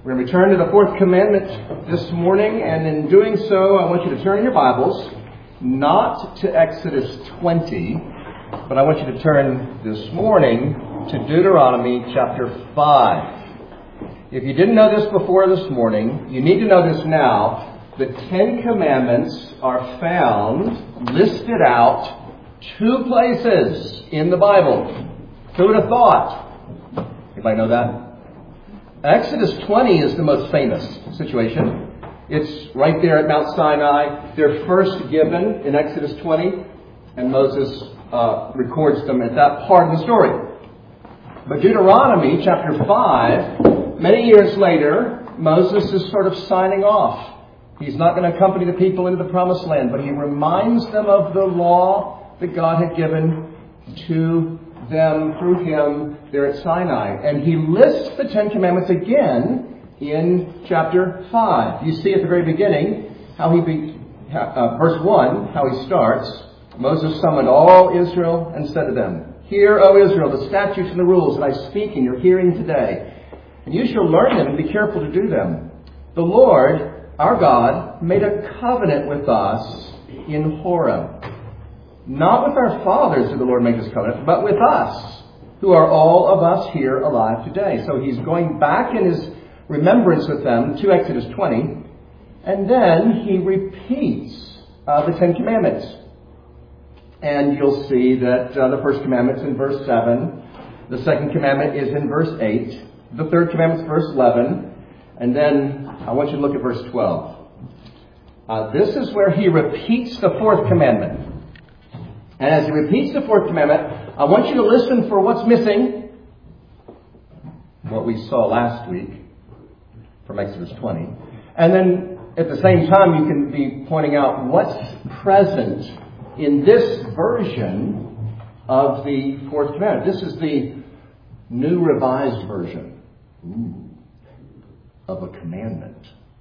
We're going to return to the fourth commandment this morning, and in doing so, I want you to turn in your Bibles, not to Exodus 20, but I want you to turn this morning to Deuteronomy chapter 5. If you didn't know this before this morning, you need to know this now. The Ten Commandments are found, listed out, two places in the Bible. Who would have thought? Anybody know that? Exodus 20 is the most famous situation. It's right there at Mount Sinai. They're first given in Exodus 20, and Moses records them at that part of the story. But Deuteronomy chapter 5, many years later, Moses is sort of signing off. He's not going to accompany the people into the promised land, but he reminds them of the law that God had given to them through him there at Sinai. And he lists the Ten Commandments again in chapter 5. You see at the very beginning how verse 1, how he starts. Moses summoned all Israel and said to them, "Hear, O Israel, the statutes and the rules that I speak in your hearing today. And you shall learn them and be careful to do them. The Lord, our God, made a covenant with us in Horeb. Not with our fathers did the Lord make this covenant, but with us, who are all of us here alive today." So he's going back in his remembrance with them to Exodus 20, and then he repeats the Ten Commandments. And you'll see that the first commandment's in verse 7, the second commandment is in verse 8, the third commandment's verse 11, and then I want you to look at verse 12. This is where he repeats the fourth commandment. And as he repeats the fourth commandment, I want you to listen for what's missing. What we saw last week from Exodus 20. And then at the same time, you can be pointing out what's present in this version of the fourth commandment. This is the New Revised Version of a commandment.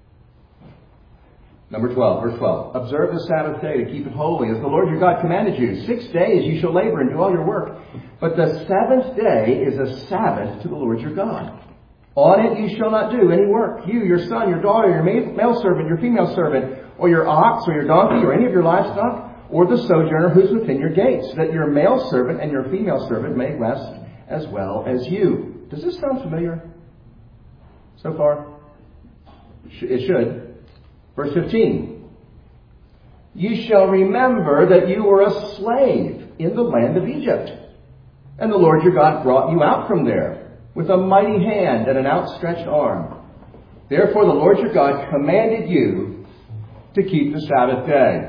Number 12, verse 12. "Observe the Sabbath day to keep it holy, as the Lord your God commanded you. 6 days you shall labor and do all your work. But the seventh day is a Sabbath to the Lord your God. On it you shall not do any work. You, your son, your daughter, your male servant, your female servant, or your ox, or your donkey, or any of your livestock, or the sojourner who's within your gates, that your male servant and your female servant may rest as well as you." Does this sound familiar so far? It should. Verse 15. "You shall remember that you were a slave in the land of Egypt, and the Lord your God brought you out from there with a mighty hand and an outstretched arm. Therefore the Lord your God commanded you to keep the Sabbath day."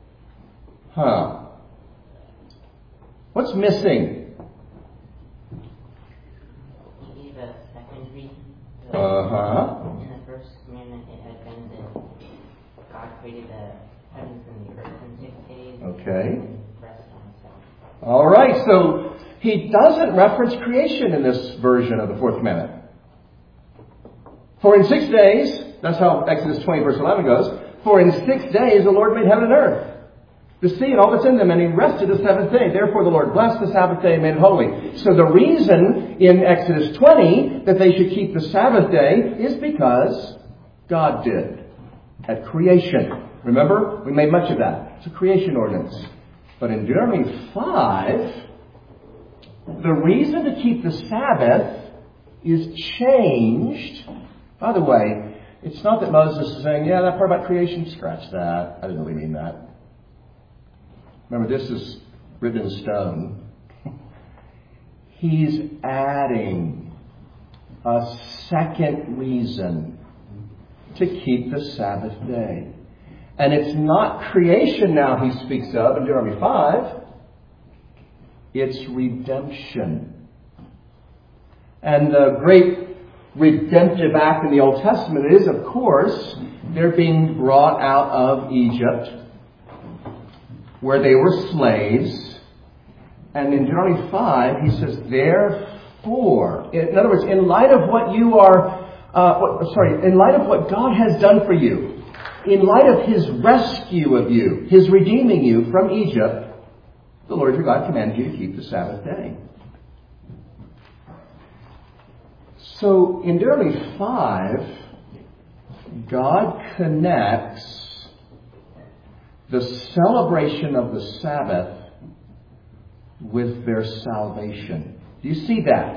What's missing? You gave a second reason. In the first commandment, it had been that God created the heavens and the earth in 6 days. Okay. And rested on the seventh. All right, so he doesn't reference creation in this version of the fourth commandment. "For in 6 days," that's how Exodus 20 verse 11 goes, "for in 6 days the Lord made heaven and earth, the sea and all that's in them, and he rested the seventh day. Therefore the Lord blessed the Sabbath day and made it holy." So the reason in Exodus 20 that they should keep the Sabbath day is because God did at creation. Remember? We made much of that. It's a creation ordinance. But in Deuteronomy 5, the reason to keep the Sabbath is changed. By the way, it's not that Moses is saying, "Yeah, that part about creation, scratch that. I didn't really mean that." Remember, this is written in stone. He's adding a second reason to keep the Sabbath day. And it's not creation now he speaks of in Deuteronomy 5. It's redemption. And the great redemptive act in the Old Testament is, of course, they're being brought out of Egypt, where they were slaves. And in Deuteronomy 5, he says, "Therefore," in other words, in light of what you are, in light of what God has done for you, in light of his rescue of you, his redeeming you from Egypt, the Lord your God commanded you to keep the Sabbath day. So in Deuteronomy 5, God connects the celebration of the Sabbath with their salvation. Do you see that?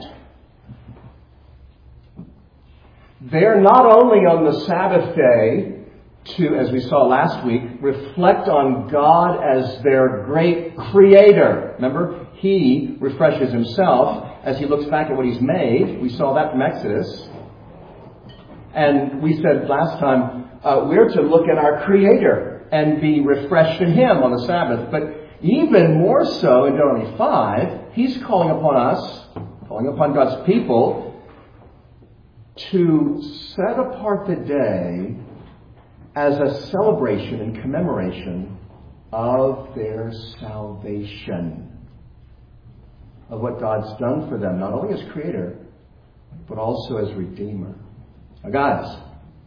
They're not only on the Sabbath day to, as we saw last week, reflect on God as their great creator. Remember, He refreshes Himself as He looks back at what He's made. We saw that from Exodus. And we said last time, we're to look at our Creator and be refreshed in Him on the Sabbath. But even more so in Deuteronomy 5, He's calling upon us, calling upon God's people, to set apart the day as a celebration and commemoration of their salvation, of what God's done for them, not only as Creator, but also as Redeemer. Now, guys,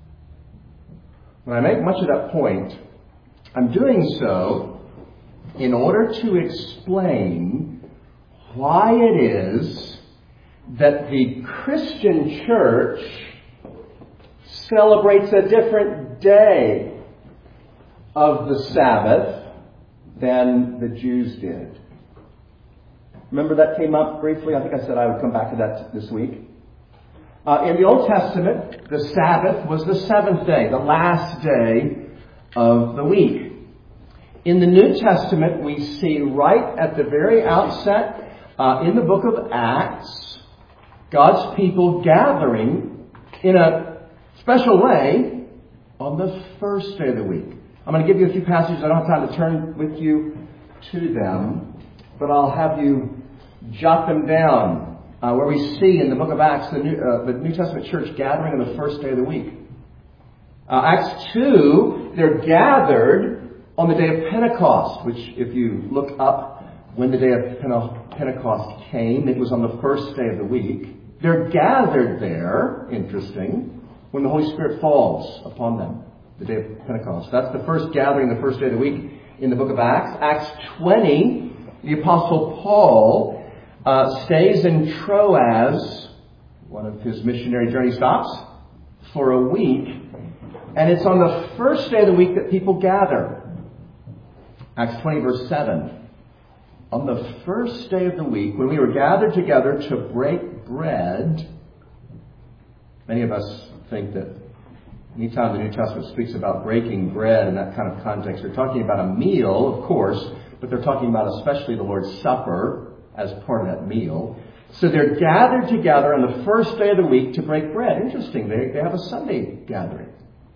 when I make much of that point, I'm doing so in order to explain why it is that the Christian church celebrates a different day of the Sabbath than the Jews did. Remember that came up briefly? I think I said I would come back to that this week. In the Old Testament, the Sabbath was the seventh day, the last day of the week. In the New Testament, we see right at the very outset, in the book of Acts, God's people gathering in a special way on the first day of the week. I'm going to give you a few passages. I don't have time to turn with you to them, but I'll have you jot them down, where we see in the book of Acts the New Testament church gathering on the first day of the week. Acts 2, they're gathered on the day of Pentecost, which if you look up when the day of Pentecost came, it was on the first day of the week. They're gathered there, interesting, when the Holy Spirit falls upon them, the day of Pentecost. That's the first gathering, the first day of the week in the book of Acts. Acts 20, the Apostle Paul stays in Troas, one of his missionary journey stops, for a week. And it's on the first day of the week that people gather. Acts 20, verse 7. On the first day of the week, when we were gathered together to break bread, many of us think that anytime the New Testament speaks about breaking bread in that kind of context, they're talking about a meal, of course, but they're talking about especially the Lord's Supper as part of that meal. So they're gathered together on the first day of the week to break bread. Interesting, they have a Sunday gathering.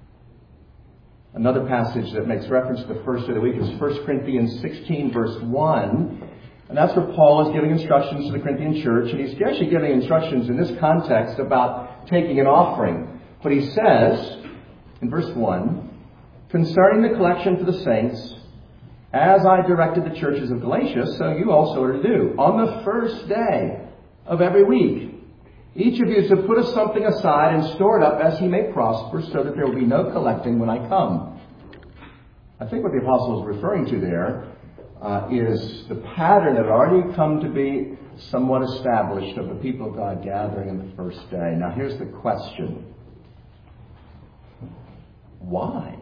Another passage that makes reference to the first day of the week is 1 Corinthians 16, verse 1. And that's where Paul is giving instructions to the Corinthian church. And he's actually giving instructions in this context about taking an offering. But he says, in verse 1, concerning the collection for the saints, as I directed the churches of Galatia, so you also are to do. On the first day of every week, each of you is to put something aside and store it up as he may prosper, so that there will be no collecting when I come. I think what the apostle is referring to there is the pattern that had already come to be somewhat established of the people of God gathering on the first day. Now here's the question. Why?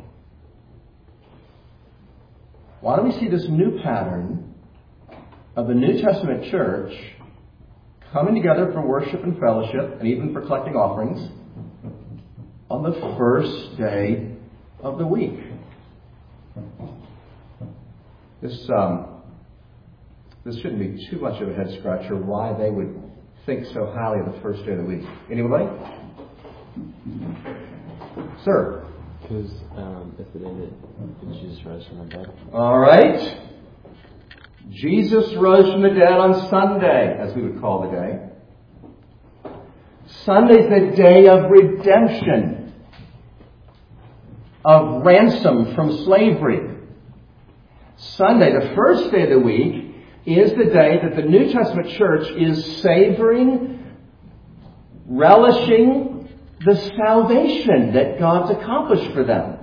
Why do we see this new pattern of the New Testament church coming together for worship and fellowship, and even for collecting offerings, on the first day of the week? This shouldn't be too much of a head scratcher why they would think so highly of the first day of the week. Anybody? Sir? Because it's the day that Jesus rose from the dead. All right. Jesus rose from the dead on Sunday, as we would call the day. Sunday's the day of redemption, of ransom from slavery. Sunday, the first day of the week, is the day that the New Testament church is savoring, relishing the salvation that God's accomplished for them.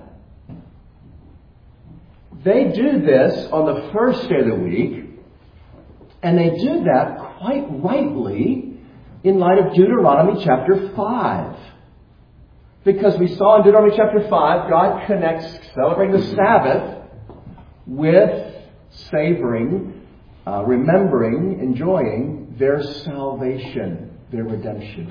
They do this on the first day of the week, and they do that quite rightly in light of Deuteronomy chapter 5. Because we saw in Deuteronomy chapter 5, God connects celebrating the Sabbath with savoring, remembering, enjoying their salvation, their redemption.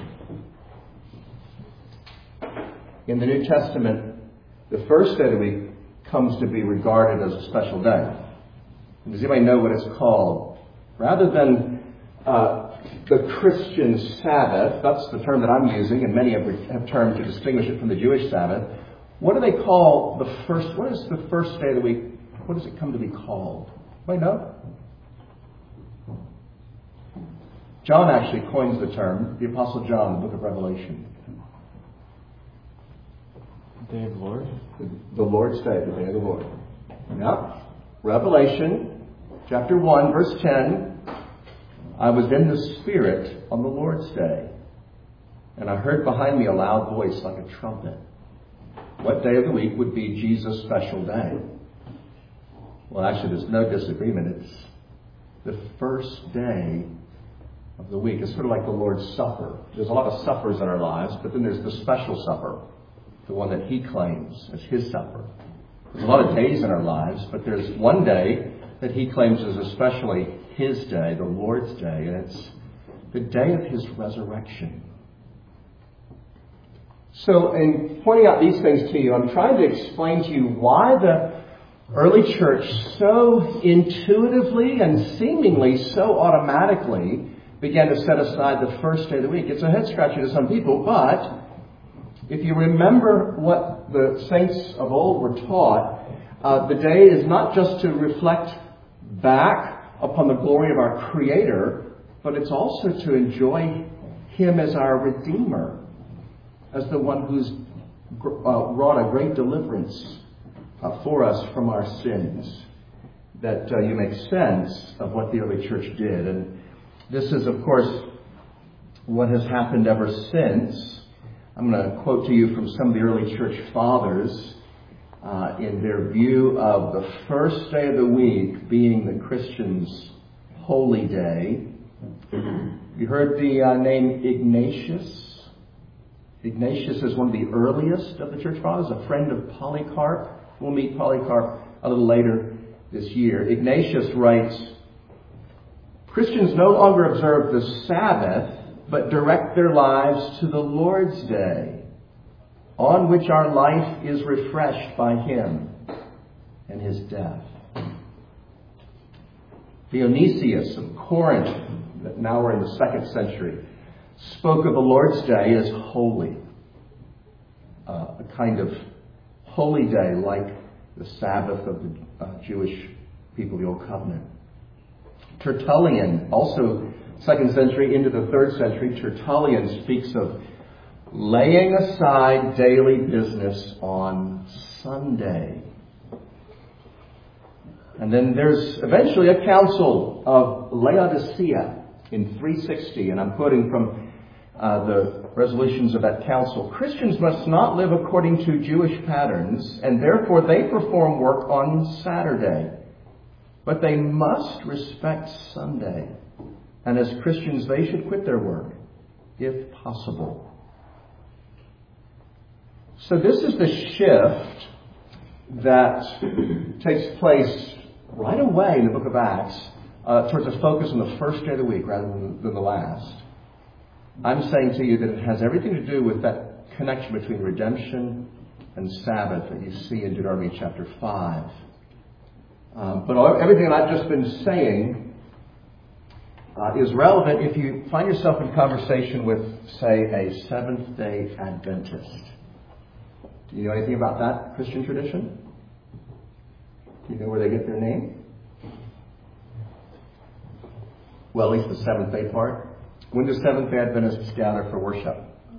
In the New Testament, the first day of the week comes to be regarded as a special day. Does anybody know what it's called? Rather than the Christian Sabbath, that's the term that I'm using, and many have termed to distinguish it from the Jewish Sabbath. What do they call what is the first day of the week? What does it come to be called? Anybody know? John actually coins the term, the Apostle John, in the book of Revelation. Day of the Lord? The Lord's Day, the day of the Lord. Yeah. Revelation, chapter 1, verse 10. I was in the Spirit on the Lord's Day, and I heard behind me a loud voice like a trumpet. What day of the week would be Jesus' special day? Well, actually, there's no disagreement. It's the first day of the week. It's sort of like the Lord's Supper. There's a lot of suppers in our lives, but then there's the special supper, the one that He claims as His supper. There's a lot of days in our lives, but there's one day that He claims is especially His day, the Lord's Day, and it's the day of His resurrection. So in pointing out these things to you, I'm trying to explain to you why the early church so intuitively and seemingly so automatically began to set aside the first day of the week. It's a head scratcher to some people, but if you remember what the saints of old were taught, the day is not just to reflect back upon the glory of our Creator, but it's also to enjoy Him as our Redeemer, as the one who's wrought a great deliverance for us from our sins, that you make sense of what the early church did. And this is, of course, what has happened ever since. I'm going to quote to you from some of the early church fathers in their view of the first day of the week being the Christian's holy day. You heard the name Ignatius? Ignatius is one of the earliest of the church fathers, a friend of Polycarp. We'll meet Polycarp a little later this year. Ignatius writes, Christians no longer observe the Sabbath, but direct their lives to the Lord's Day, on which our life is refreshed by Him and His death. Dionysius of Corinth, now we're in the 2nd century, spoke of the Lord's Day as holy, a kind of holy day like the Sabbath of the Jewish people, the Old Covenant. Tertullian, also 2nd century into the 3rd century, Tertullian speaks of laying aside daily business on Sunday. And then there's eventually a council of Laodicea in 360, and I'm quoting from the resolutions of that council. Christians must not live according to Jewish patterns, and therefore they perform work on Saturday. But they must respect Sunday. And as Christians, they should quit their work, if possible. So this is the shift that takes place right away in the book of Acts towards a focus on the first day of the week rather than the last. I'm saying to you that it has everything to do with that connection between redemption and Sabbath that you see in Deuteronomy chapter 5. But everything that I've just been saying is relevant if you find yourself in conversation with, say, a Seventh-day Adventist. Do you know anything about that Christian tradition? Do you know where they get their name? Well, at least the Seventh-day part. When do Seventh-day Adventists gather for worship?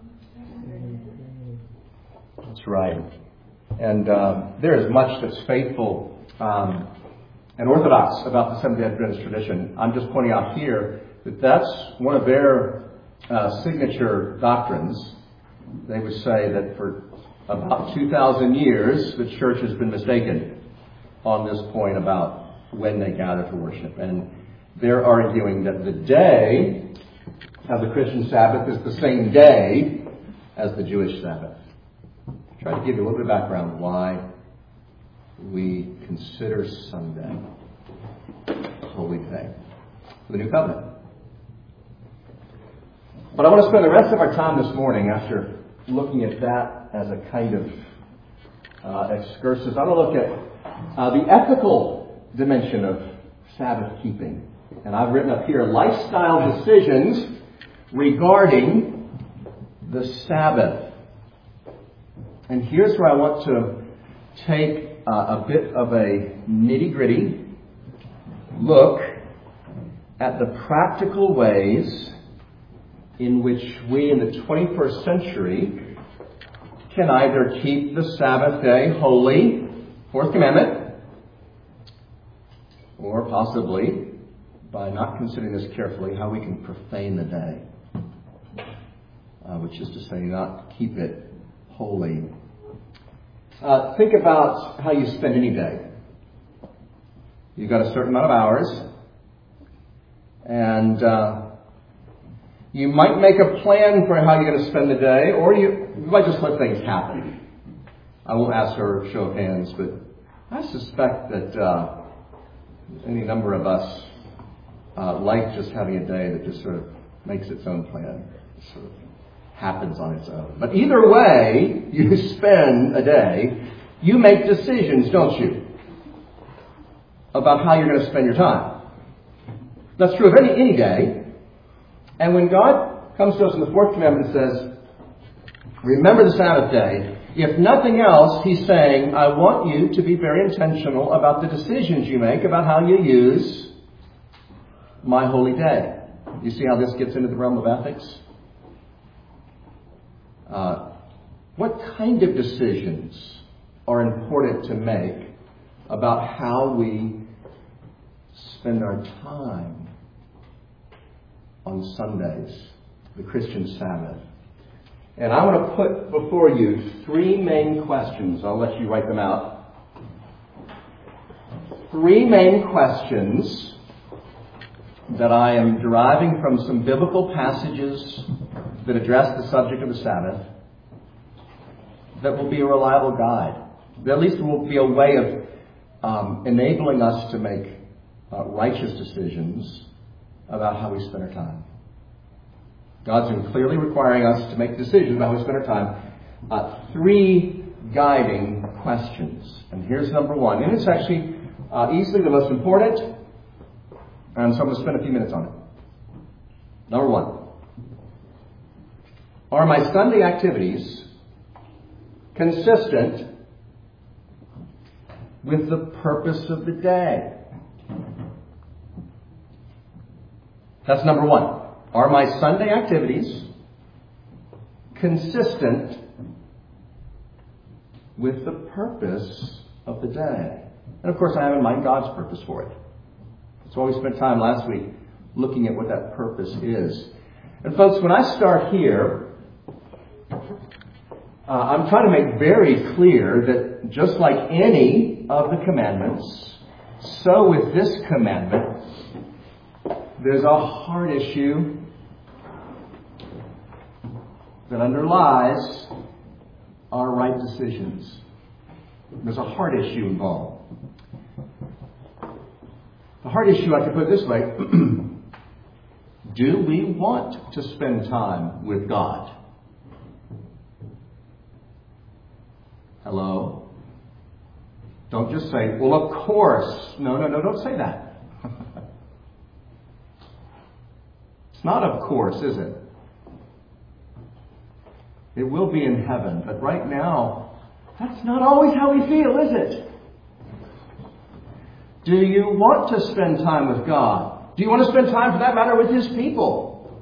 That's right. And there is much that's faithful and orthodox about the Seventh-day Adventist tradition. I'm just pointing out here that that's one of their signature doctrines. They would say that for about 2,000 years, the church has been mistaken on this point about when they gather for worship. And they're arguing that the day of the Christian Sabbath is the same day as the Jewish Sabbath. I'll try to give you a little bit of background why we consider Sunday a holy day for the New Covenant. But I want to spend the rest of our time this morning, after looking at that as a kind of excursus, I want to look at the ethical dimension of Sabbath keeping. And I've written up here lifestyle decisions regarding the Sabbath. And here's where I want to take a bit of a nitty-gritty look at the practical ways in which we in the 21st century can either keep the Sabbath day holy, Fourth Commandment, or possibly, by not considering this carefully, how we can profane the day, which is to say, not keep it holy. Think about how you spend any day. You've got a certain amount of hours, and you might make a plan for how you're going to spend the day, or you might just let things happen. I won't ask for a show of hands, but I suspect that any number of us like just having a day that just sort of makes its own plan. It sort of happens on its own. But either way you spend a day, you make decisions, don't you, about how you're going to spend your time. That's true of any day. And when God comes to us in the Fourth Commandment and says, remember the Sabbath day, if nothing else, He's saying, I want you to be very intentional about the decisions you make about how you use my holy day. You see how this gets into the realm of ethics? What kind of decisions are important to make about how we spend our time on Sundays, the Christian Sabbath? And I want to put before you three main questions. I'll let you write them out. Three main questions that I am deriving from some biblical passages that address the subject of the Sabbath, that will be a reliable guide. That at least will be a way of enabling us to make righteous decisions about how we spend our time. God's been clearly requiring us to make decisions about how we spend our time. Three guiding questions. And here's number one. And it's actually easily the most important. And so I'm going to spend a few minutes on it. Number one. Are my Sunday activities consistent with the purpose of the day? That's number one. Are my Sunday activities consistent with the purpose of the day? And of course, I have in mind God's purpose for it. That's why we spent time last week looking at what that purpose is. And folks, when I start here, I'm trying to make very clear that just like any of the commandments, so with this commandment, there's a heart issue that underlies our right decisions. There's a heart issue involved. The heart issue, I can put it this way, do we want to spend time with God? Hello? Don't just say, well, of course. No, don't say that. It's not of course, is it? It will be in heaven, but right now, that's not always how we feel, is it? Do you want to spend time with God? Do you want to spend time, for that matter, with His people?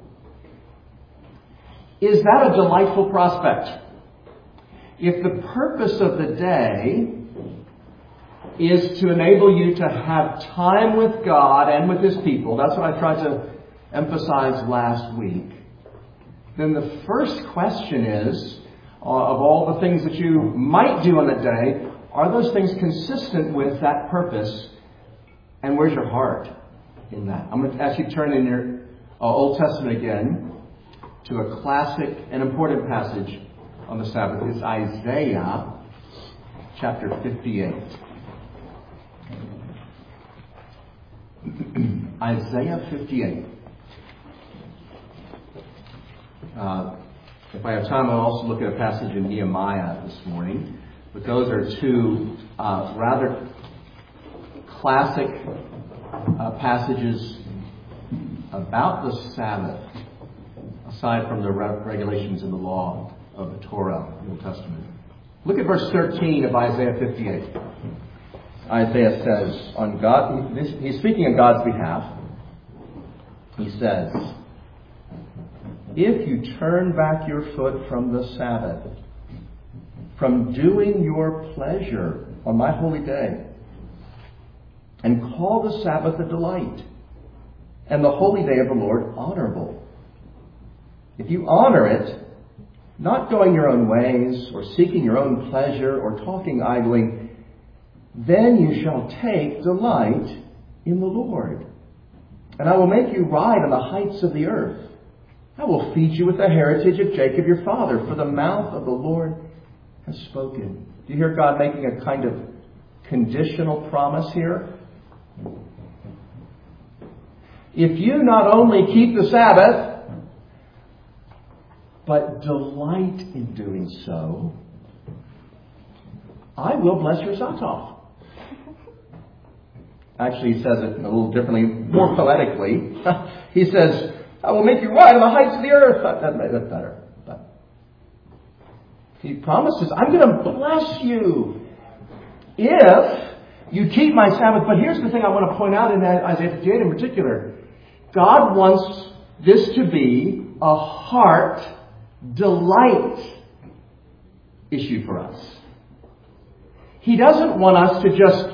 Is that a delightful prospect? If the purpose of the day is to enable you to have time with God and with His people, that's what I tried to emphasize last week, then the first question is, of all the things that you might do on the day, are those things consistent with that purpose? And where's your heart in that? I'm going to ask you to turn in your Old Testament again to a classic and important passage on the Sabbath. It's Isaiah chapter 58. Isaiah 58. If I have time, I'll also look at a passage in Nehemiah this morning. But those are two rather classic passages about the Sabbath, aside from the regulations in the law of the Torah, the Old Testament. Look at verse 13 of Isaiah 58. Isaiah says, on God, he's speaking on God's behalf. He says, if you turn back your foot from the Sabbath, from doing your pleasure on my holy day, and call the Sabbath a delight, and the holy day of the Lord honorable. If you honor it, not going your own ways, or seeking your own pleasure, or talking idly, then you shall take delight in the Lord. And I will make you ride on the heights of the earth. I will feed you with the heritage of Jacob your father, for the mouth of the Lord has spoken. Do you hear God making a kind of conditional promise here? If you not only keep the Sabbath, but delight in doing so, I will bless your socks off. Actually, he says it a little differently, more poetically. He says, I will make you ride on the heights of the earth. That's better. But he promises, I'm going to bless you if you keep my Sabbath. But here's the thing I want to point out in Isaiah 58 in particular. God wants this to be a heart delight issue for us. He doesn't want us to just,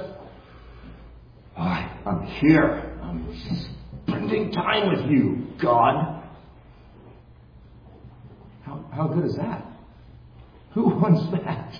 I'm here. I'm spending time with you, God. How good is that? Who wants that?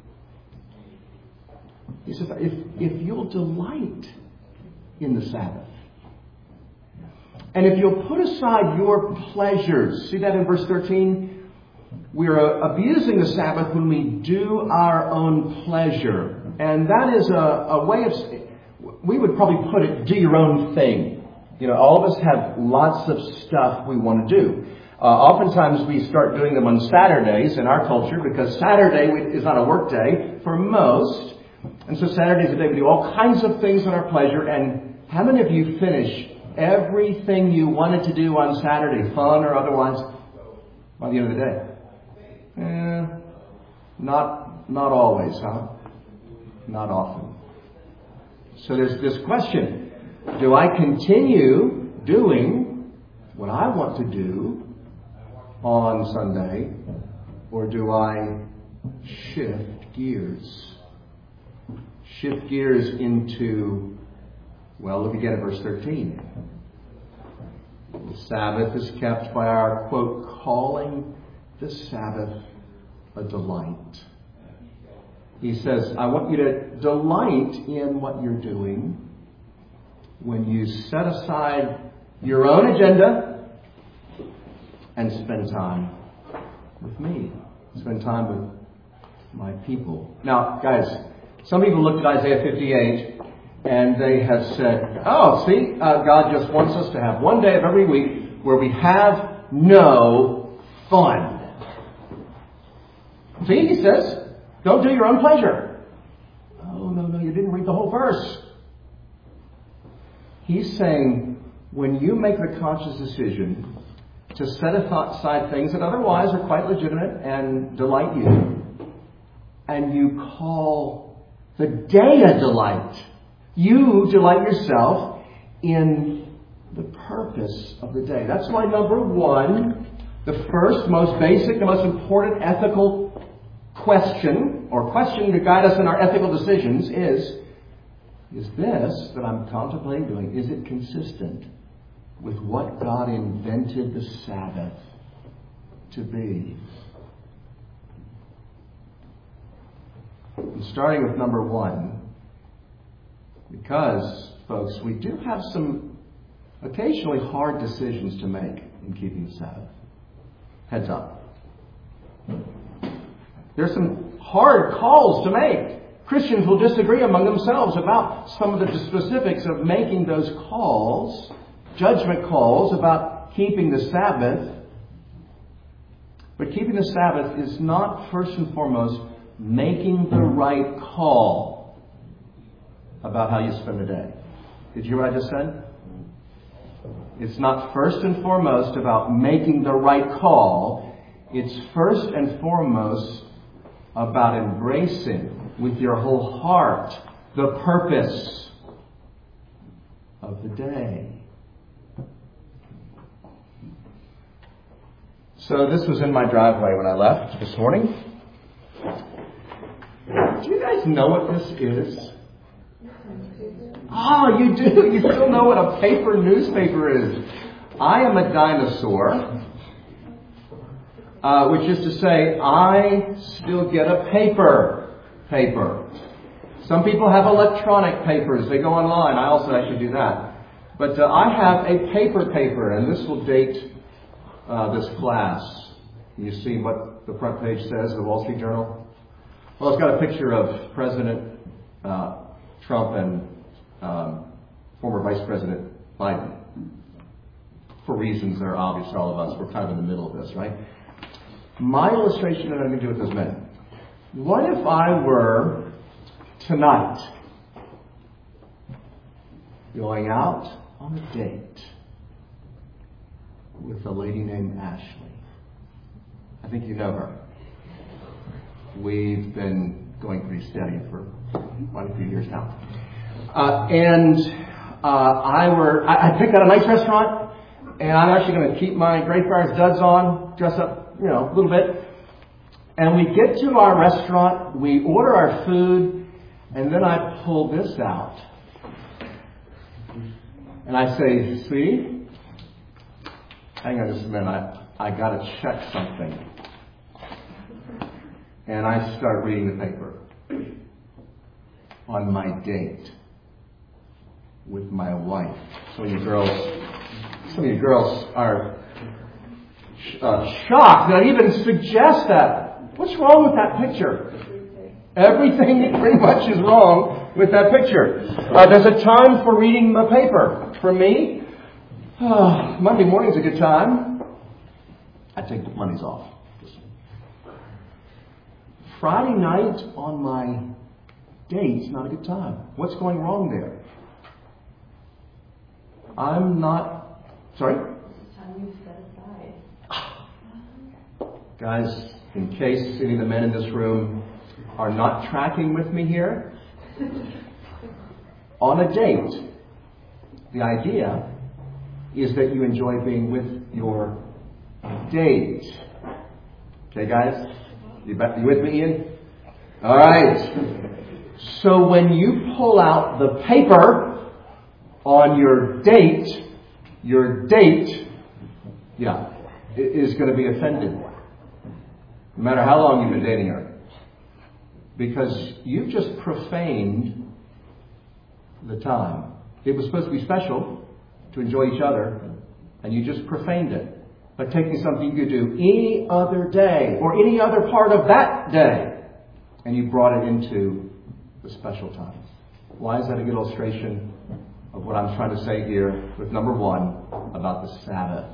He says, if you'll delight in the Sabbath, and if you'll put aside your pleasures, see that in verse 13? We're abusing the Sabbath when we do our own pleasure. And that is a way of, we would probably put it, do your own thing. You know, all of us have lots of stuff we want to do. Oftentimes we start doing them on Saturdays in our culture because Saturday is not a work day for most. And so Saturday is the day we do all kinds of things on our pleasure. And how many of you finish everything you wanted to do on Saturday, fun or otherwise, by the end of the day? Not always, huh? Not often. So there's this question. Do I continue doing what I want to do on Sunday, or do I shift gears? Shift gears into, well, look again at verse 13. The Sabbath is kept by our, quote, calling the Sabbath a delight. He says, I want you to delight in what you're doing when you set aside your own agenda and spend time with me. Spend time with my people. Now, guys, some people looked at Isaiah 58 and they have said, oh, see, God just wants us to have one day of every week where we have no fun. See, he says, don't do your own pleasure. Oh, no, you didn't read the whole verse. He's saying, when you make the conscious decision to set aside things that otherwise are quite legitimate and delight you, and you call the day a delight, you delight yourself in the purpose of the day. That's why number one, the first, most basic, the most important ethical question, or question to guide us in our ethical decisions is this that I'm contemplating doing, is it consistent with what God invented the Sabbath to be? And starting with number one, because, folks, we do have some occasionally hard decisions to make in keeping the Sabbath. Heads up. There's some hard calls to make. Christians will disagree among themselves about some of the specifics of making those calls, judgment calls about keeping the Sabbath. But keeping the Sabbath is not first and foremost making the right call about how you spend the day. Did you hear what I just said? It's not first and foremost about making the right call. It's first and foremost about embracing with your whole heart the purpose of the day. So this was in my driveway when I left this morning. Do you guys know what this is? Oh, you do. You still know what a paper newspaper is. I am a dinosaur, which is to say I still get a paper. Some people have electronic papers. They go online. I also actually do that. But I have a paper, and this will date this class. You see what the front page says of the Wall Street Journal? Well, it's got a picture of President Trump and former Vice President Biden. For reasons that are obvious to all of us. We're kind of in the middle of this, right? My illustration had nothing to do with those men. What if I were tonight going out on a date with a lady named Ashley? I think you know her. We've been going pretty steady for quite a few years now. I picked out a nice restaurant, and I'm actually going to keep my Greyfriars duds on, dress up, a little bit. And we get to our restaurant, we order our food, and then I pull this out. And I say, sweetie, hang on just a minute, I got to check something. And I start reading the paper on my date with my wife. Some of you girls are shocked that I even suggest that. What's wrong with that picture? Everything pretty much is wrong with that picture. There's a time for reading the paper. For me, Monday morning's a good time. I take the Mondays off. Friday night on my date's not a good time. What's going wrong there? I'm not... Sorry? It's time you set aside. Guys, in case any of the men in this room are not tracking with me here, on a date, the idea is that you enjoy being with your date. Okay, guys? You with me, Ian? All right. So when you pull out the paper on your date, is going to be offended. No matter how long you've been dating her. Because you've just profaned the time. It was supposed to be special to enjoy each other, and you just profaned it by taking something you could do any other day or any other part of that day, and you brought it into the special time. Why is that a good illustration of what I'm trying to say here with number one about the Sabbath?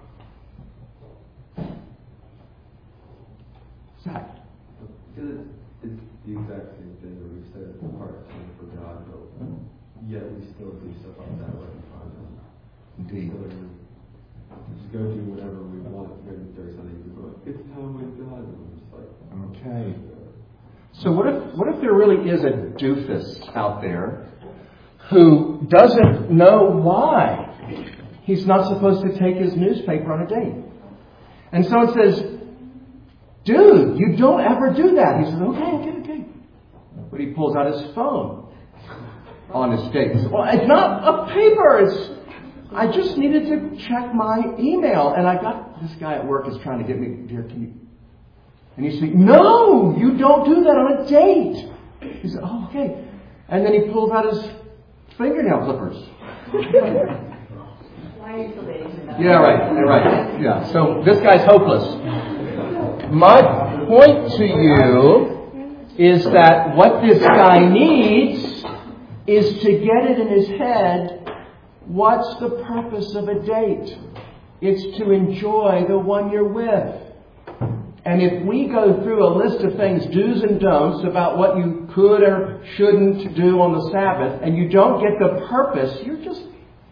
Zach. Because it's the exact same thing where we set it apart for God, but yet we still do stuff like that right in front of Him. Indeed. So just go do whatever we want. Maybe there's something you go, it's time with God. And we're just like, okay. So what if there really is a doofus out there who doesn't know why he's not supposed to take his newspaper on a date? And someone says, dude, you don't ever do that. He says, okay. But he pulls out his phone on his date. He says, well, it's not a paper. I just needed to check my email. And I got this guy at work is trying to get me, dear, can you? And he's saying, no, you don't do that on a date. He said, oh, okay. And then he pulls out his fingernail clippers. Why are you so lazy about Yeah, right. Yeah. So this guy's hopeless. My point to you is that what this guy needs is to get it in his head, what's the purpose of a date? It's to enjoy the one you're with. And if we go through a list of things, do's and don'ts, about what you could or shouldn't do on the Sabbath, and you don't get the purpose, you're just,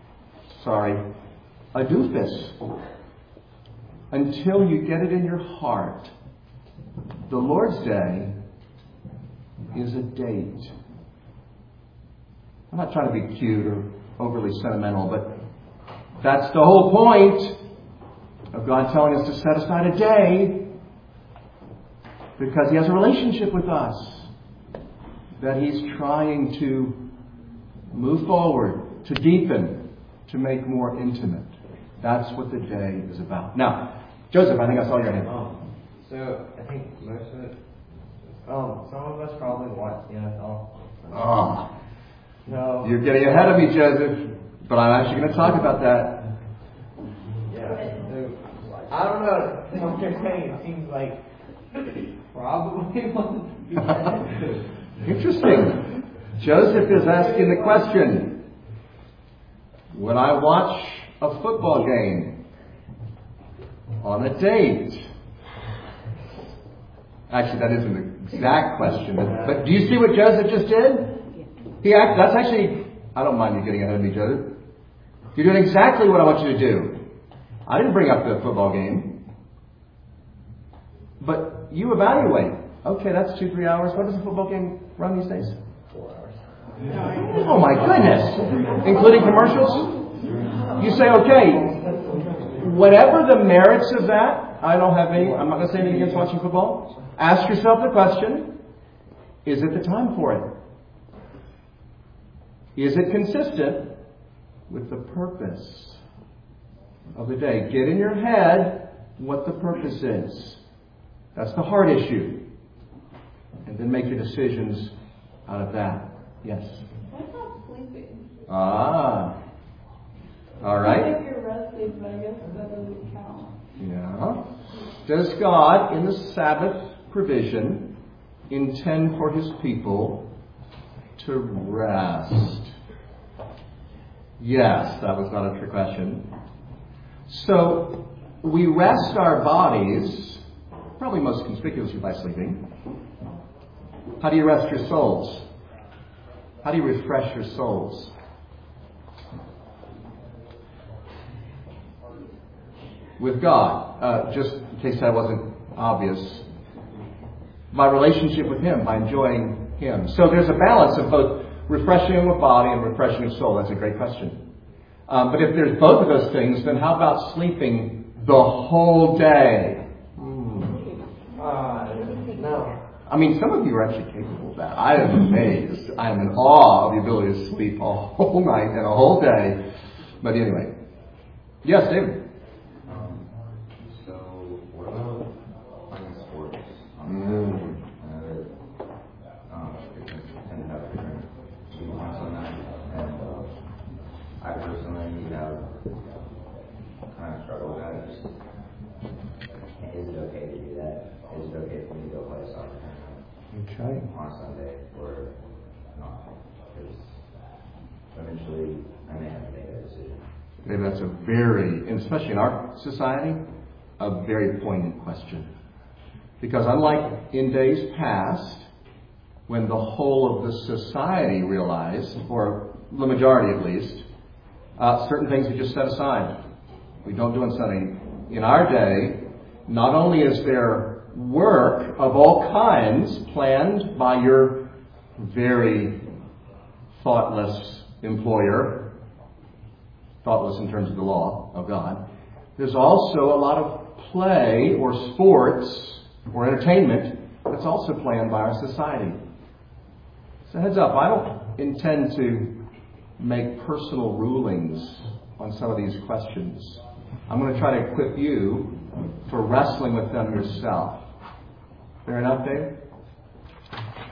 a doofus. Until you get it in your heart. The Lord's Day is a date. I'm not trying to be cute or overly sentimental, but that's the whole point of God telling us to set aside a day, because He has a relationship with us that He's trying to move forward, to deepen, to make more intimate. That's what the day is about. Now, Joseph, I think I saw your hand. So I think most of it, some of us probably watch the NFL. No. You're getting ahead of me, Joseph, but I'm actually going to talk about that. Yeah. So, I don't know. What you're saying, it seems like probably wasn't be that. Interesting. Joseph is asking the question, would I watch a football game on a date? Actually, that isn't the exact question, but do you see what Joseph just did? That's actually, I don't mind you getting ahead of me, Joseph. You're doing exactly what I want you to do. I didn't bring up the football game. But you evaluate. Okay, that's 2-3 hours. What does a football game run these days? 4 hours. Oh my goodness. Including commercials? You say, okay, whatever the merits of that, I'm not going to say anything against watching football. Ask yourself the question, is it the time for it? Is it consistent with the purpose of the day? Get in your head what the purpose is. That's the hard issue. And then make your decisions out of that. Yes? What about sleeping? All right. If you're rested, but I guess that doesn't count. Yeah. Does God, in the Sabbath provision, intend for His people to rest? Yes, that was not a trick question. So, we rest our bodies, probably most conspicuously by sleeping. How do you rest your souls? How do you refresh your souls? With God. Just in case that wasn't obvious. My relationship with Him, by enjoying Him. So there's a balance of both refreshing of body and refreshing of soul. That's a great question. But if there's both of those things, then how about sleeping the whole day? No. I mean, some of you are actually capable of that. I am amazed. I am in awe of the ability to sleep a whole night and a whole day. But anyway. Yes, David. So, what about playing sports? Because we tend to have different viewpoints on that. And I personally have kind of struggled with that. Is it okay to do that? Is it okay for me to go play soccer Okay. on Sunday or not? Because eventually I may have to make that decision. Maybe that's a very, and especially in our society, a very poignant question. Because unlike in days past, when the whole of the society realized, or the majority at least, certain things we just set aside. We don't do on Sunday. In our day, not only is there work of all kinds planned by your very thoughtless employer, thoughtless in terms of the law of God, there's also a lot of play or sports or entertainment that's also planned by our society. So heads up, I don't intend to make personal rulings on some of these questions. I'm going to try to equip you for wrestling with them yourself. Fair enough, Dave?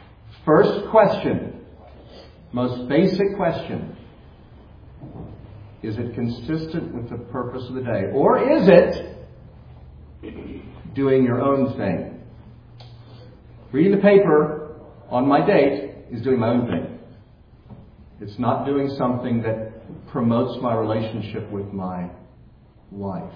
First question, most basic question. Is it consistent with the purpose of the day? Or is it doing your own thing? Reading the paper on my date is doing my own thing. It's not doing something that promotes my relationship with my wife.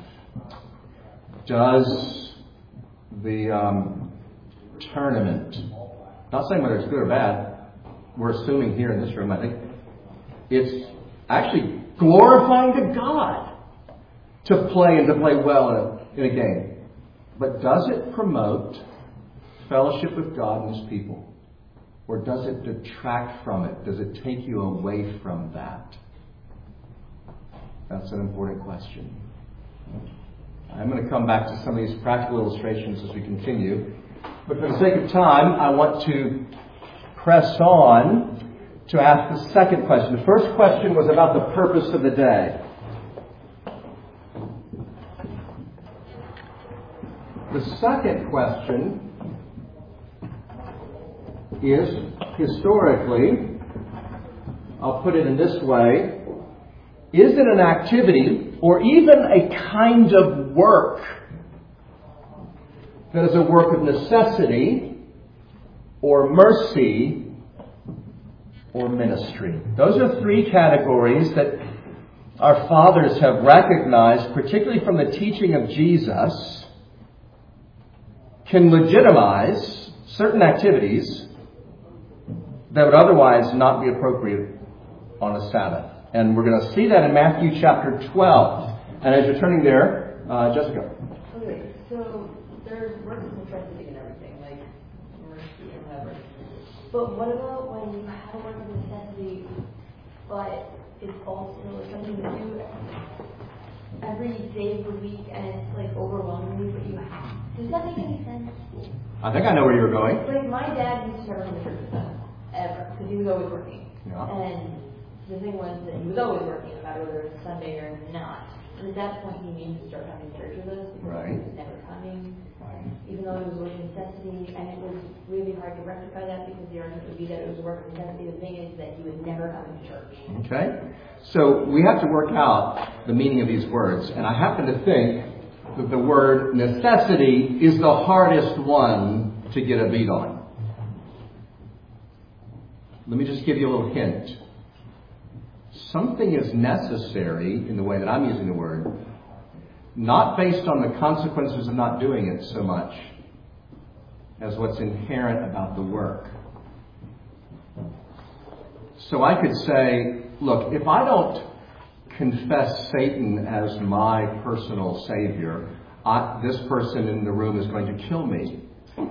Does the tournament, not saying whether it's good or bad, we're assuming here in this room, I think, it's actually glorifying to God to play and to play well in a game. But does it promote fellowship with God and His people? Or does it detract from it? Does it take you away from that? That's an important question. I'm going to come back to some of these practical illustrations as we continue. But for the sake of time, I want to press on to ask the second question. The first question was about the purpose of the day. The second question is, historically, I'll put it in this way, is it an activity or even a kind of work that is a work of necessity or mercy or ministry? Those are three categories that our fathers have recognized, particularly from the teaching of Jesus, can legitimize certain activities that would otherwise not be appropriate on a Sabbath. And we're going to see that in Matthew chapter 12. And as you're turning there, Jessica. Okay, so there's work of necessity and everything, like mercy and whatever. But what about when you have a work of necessity, but it's also something to do every day of the week and it's like overwhelmingly, but you have? Does that make any sense? I think I know where you're going. Like my dad used to never come to church with us, ever, because he was always working. Yeah. And the thing was that he was always working, no matter whether it was Sunday or not. And at that point, he needed to start coming to church with us because Right. he was never coming, even though it was a work of necessity. And it was really hard to rectify that because the argument would be that it was a work of necessity. The thing is that he was never coming to church. Okay? So we have to work out the meaning of these words. And I happen to think that the word necessity is the hardest one to get a beat on. Let me just give you a little hint. Something is necessary, in the way that I'm using the word, not based on the consequences of not doing it so much as what's inherent about the work. So I could say, look, if I don't confess Satan as my personal savior, this person in the room is going to kill me.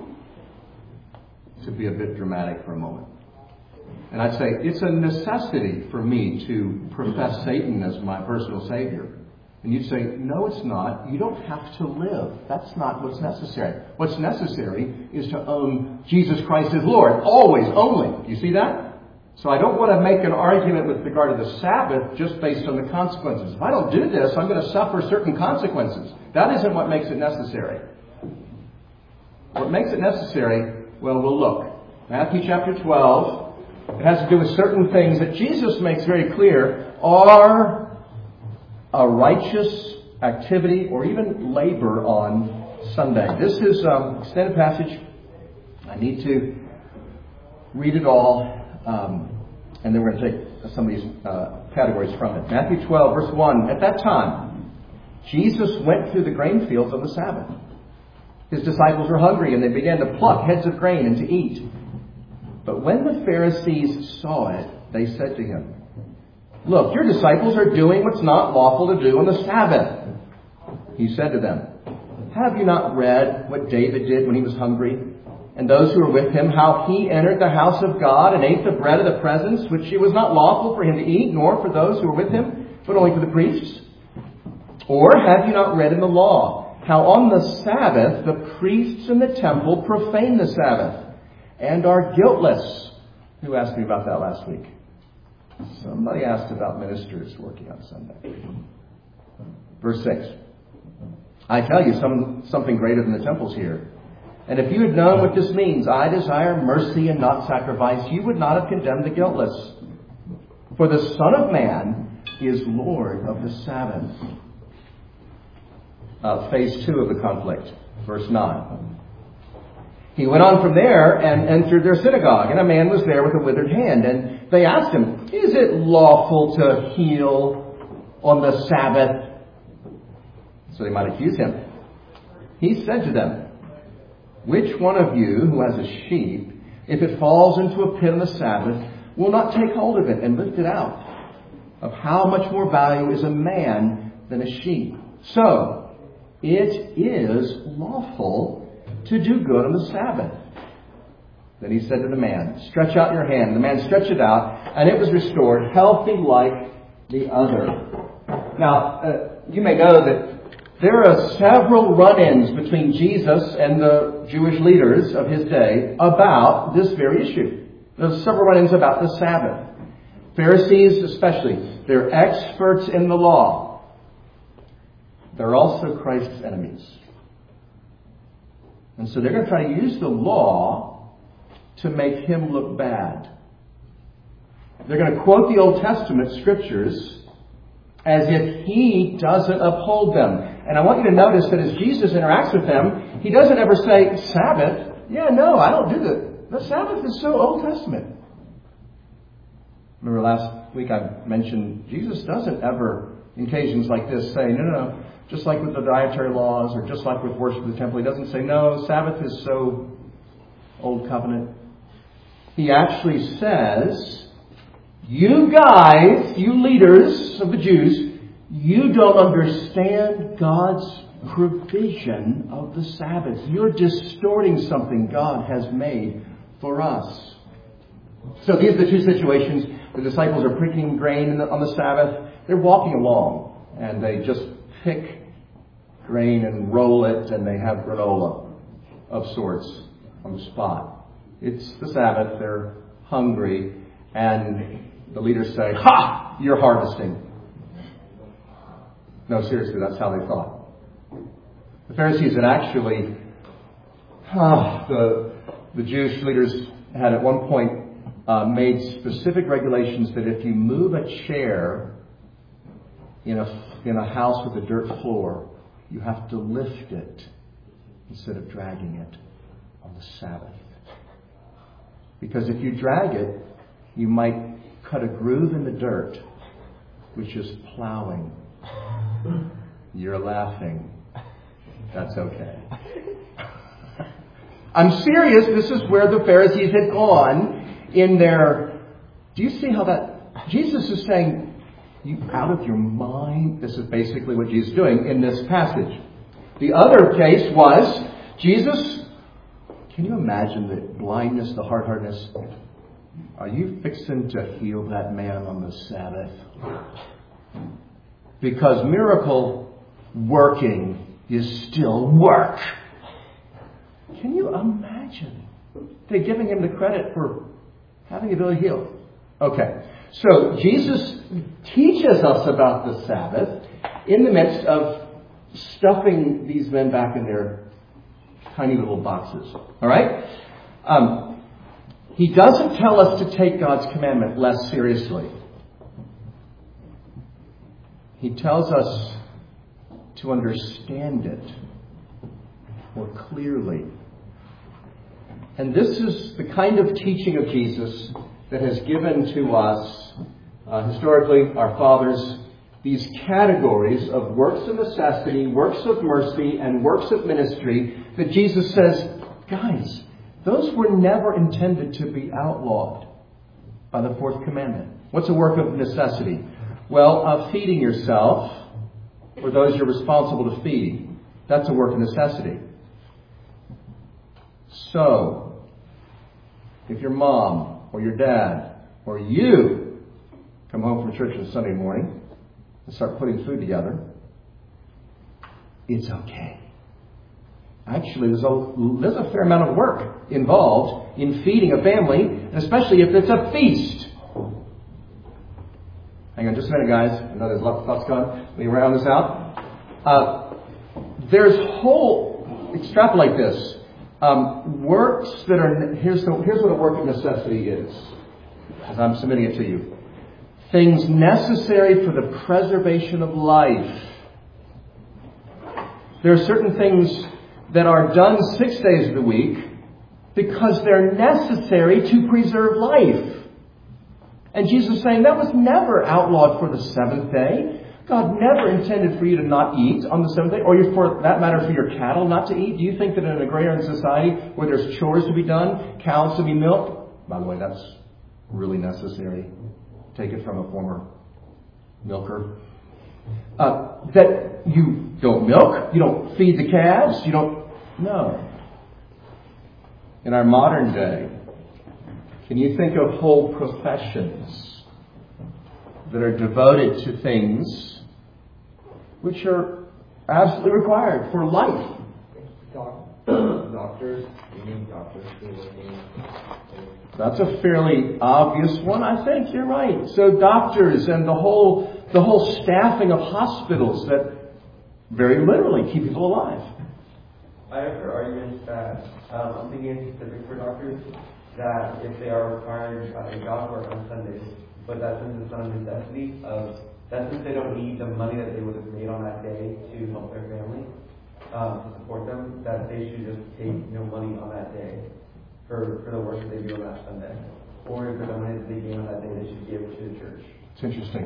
To be a bit dramatic for a moment. And I'd say, it's a necessity for me to profess Satan as my personal savior. And you'd say, no, it's not. You don't have to live. That's not what's necessary. What's necessary is to own Jesus Christ as Lord. Always, only. You see that? So I don't want to make an argument with regard to the Sabbath just based on the consequences. If I don't do this, I'm going to suffer certain consequences. That isn't what makes it necessary. What makes it necessary, well, we'll look. Matthew chapter 12. It has to do with certain things that Jesus makes very clear are a righteous activity or even labor on Sunday. This is an extended passage. I need to read it all, and then we're going to take some of these categories from it. Matthew 12, verse 1. At that time, Jesus went through the grain fields on the Sabbath. His disciples were hungry, and they began to pluck heads of grain and to eat. But when the Pharisees saw it, they said to him, "Look, your disciples are doing what's not lawful to do on the Sabbath." He said to them, "Have you not read what David did when he was hungry? And those who were with him, how he entered the house of God and ate the bread of the presence, which it was not lawful for him to eat, nor for those who were with him, but only for the priests? Or have you not read in the law, how on the Sabbath the priests in the temple profane the Sabbath and are guiltless?" Who asked me about that last week? Somebody asked about ministers working on Sunday. Verse 6. "I tell you, something greater than the temple's here. And if you had known what this means, 'I desire mercy and not sacrifice,' you would not have condemned the guiltless. For the Son of Man is Lord of the Sabbath. Phase 2 of the conflict, verse 9. He went on from there and entered their synagogue, and a man was there with a withered hand. And they asked him, "Is it lawful to heal on the Sabbath?" So they might accuse him. He said to them, "Which one of you who has a sheep, if it falls into a pit on the Sabbath, will not take hold of it and lift it out? Of how much more value is a man than a sheep? So, it is lawful to do good on the Sabbath." Then he said to the man, "Stretch out your hand." The man stretched it out, and it was restored, healthy like the other. Now, you may know that there are several run-ins between Jesus and the Jewish leaders of his day about this very issue. There's several run-ins about the Sabbath. Pharisees especially, they're experts in the law. They're also Christ's enemies. And so they're going to try to use the law to make him look bad. They're going to quote the Old Testament scriptures as if he doesn't uphold them. And I want you to notice that as Jesus interacts with them, he doesn't ever say, "Sabbath? Yeah, no, I don't do that. The Sabbath is so Old Testament." Remember last week I mentioned Jesus doesn't ever, in occasions like this, say, no. Just like with the dietary laws or just like with worship of the temple, he doesn't say, "No, Sabbath is so Old Covenant." He actually says, "You guys, you leaders of the Jews, you don't understand God's provision of the Sabbath. You're distorting something God has made for us." So these are the two situations. The disciples are picking grain on the Sabbath. They're walking along and they just pick grain and roll it, and they have granola of sorts on the spot. It's the Sabbath. They're hungry, and the leaders say, "Ha! You're harvesting." No, seriously, that's how they thought. The Pharisees had actually, the Jewish leaders had at one point made specific regulations that if you move a chair in a house with a dirt floor, you have to lift it instead of dragging it on the Sabbath. Because if you drag it, you might cut a groove in the dirt, which is plowing. You're laughing. That's okay. I'm serious. This is where the Pharisees had gone in their... Do you see how that... Jesus is saying, "You out of your mind?" This is basically what Jesus is doing in this passage. The other case was Jesus... Can you imagine the blindness, the hard-heartedness? Are you fixing to heal that man on the Sabbath? Because miracle working is still work. Can you imagine? They're giving him the credit for having the ability to heal. Okay, so Jesus teaches us about the Sabbath in the midst of stuffing these men back in their tiny little boxes. All right? He doesn't tell us to take God's commandment less seriously. He tells us to understand it more clearly. And this is the kind of teaching of Jesus that has given to us, historically, our fathers, these categories of works of necessity, works of mercy, and works of ministry that Jesus says, guys, those were never intended to be outlawed by the fourth commandment. What's a work of necessity? Well, feeding yourself, or those you're responsible to feed, that's a work of necessity. So, if your mom or your dad or you come home from church on Sunday morning and start putting food together, it's okay. Actually, there's a fair amount of work involved in feeding a family, and especially if it's a feast. Hang on just a minute, guys. I know there's lots of thoughts going. Let me round this out. There's whole... Extrapolate this. Works that are... Here's what a work of necessity is, as I'm submitting it to you. things necessary for the preservation of life. There are certain things that are done 6 days of the week because they're necessary to preserve life. And Jesus is saying that was never outlawed for the seventh day. God never intended for you to not eat on the seventh day, or for that matter for your cattle not to eat. Do you think that in an agrarian society where there's chores to be done, cows to be milked? By the way, that's really necessary. Take it from a former milker. That you don't milk, you don't feed the calves, you don't... No. In our modern day, can you think of whole professions that are devoted to things which are absolutely required for life? Doctors, you need doctors to working. That's a fairly obvious one. I think you're right. So doctors and the whole staffing of hospitals that very literally keep people alive. I have heard arguments that, I'm thinking specific for doctors, that if they are required job work on Sundays, but that since it's not a necessity, that since they don't need the money that they would have made on that day to help their family, to support them, that they should just take no money on that day for the work that they do on that Sunday. Or for the money that they gain on that day, they should give to the church. It's interesting.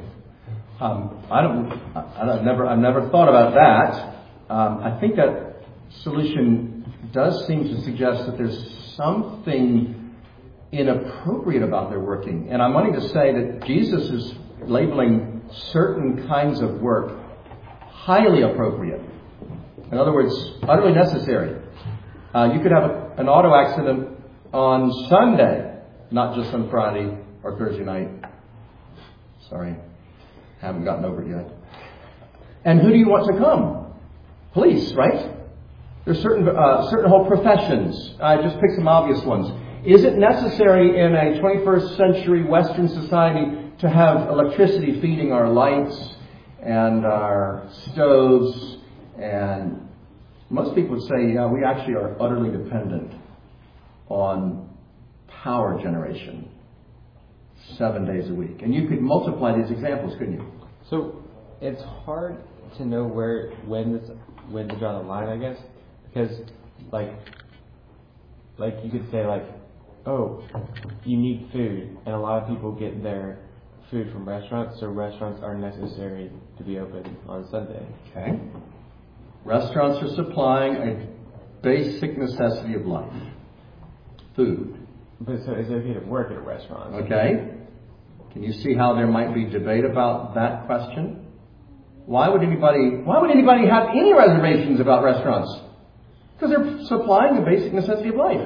I've never thought about that. I think that solution does seem to suggest that there's something inappropriate about their working. And I'm wanting to say that Jesus is labeling certain kinds of work highly appropriate. In other words, utterly necessary. You could have an auto accident on Sunday, not just on Friday or Thursday night. Sorry, haven't gotten over it yet. And who do you want to come? Police, right? There's certain whole professions. I just picked some obvious ones. Is it necessary in a 21st century Western society to have electricity feeding our lights and our stoves? And most people would say, yeah, we actually are utterly dependent on power generation 7 days a week. And you could multiply these examples, couldn't you? So it's hard to know when to draw the line, I guess, because like you could say oh, you need food, and a lot of people get their food from restaurants, so restaurants are necessary to be open on Sunday. Okay. Restaurants are supplying a basic necessity of life. Food. But so it's okay to work at a restaurant. Okay. Can you see how there might be debate about that question? Why would anybody have any reservations about restaurants? Because they're supplying the basic necessity of life.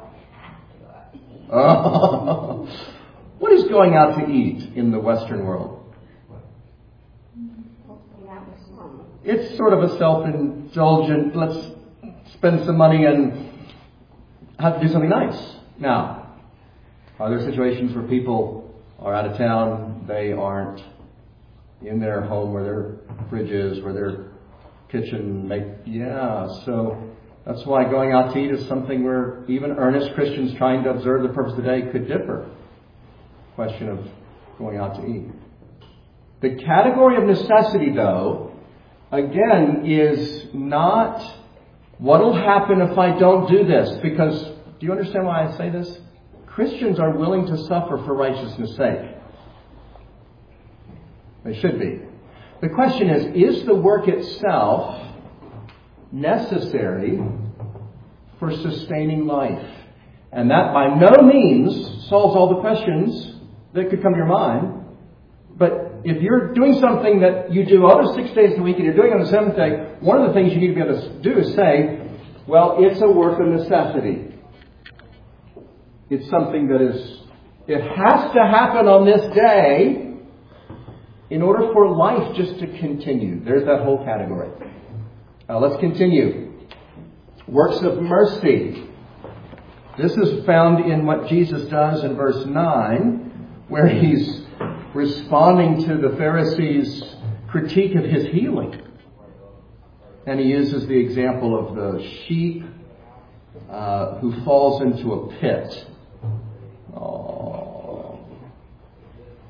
Oh. What is going out to eat in the Western world? It's sort of a self-indulgent, let's spend some money and have to do something nice. Now, are there situations where people are out of town, they aren't in their home where their fridge is, where their kitchen so that's why going out to eat is something where even earnest Christians trying to observe the purpose of the day could differ. Question of going out to eat. The category of necessity, though, again, is not what'll happen if I don't do this. Because, do you understand why I say this? Christians are willing to suffer for righteousness' sake. They should be. The question is the work itself necessary for sustaining life? And that by no means solves all the questions that could come to your mind. But if you're doing something that you do other 6 days a week and you're doing it on the seventh day, one of the things you need to be able to do is say, well, it's a work of necessity. It's something that it has to happen on this day in order for life just to continue. There's that whole category. Now let's continue. Works of mercy. This is found in what Jesus does in verse 9, where he's responding to the Pharisees' critique of his healing. And he uses the example of the sheep who falls into a pit. Oh, that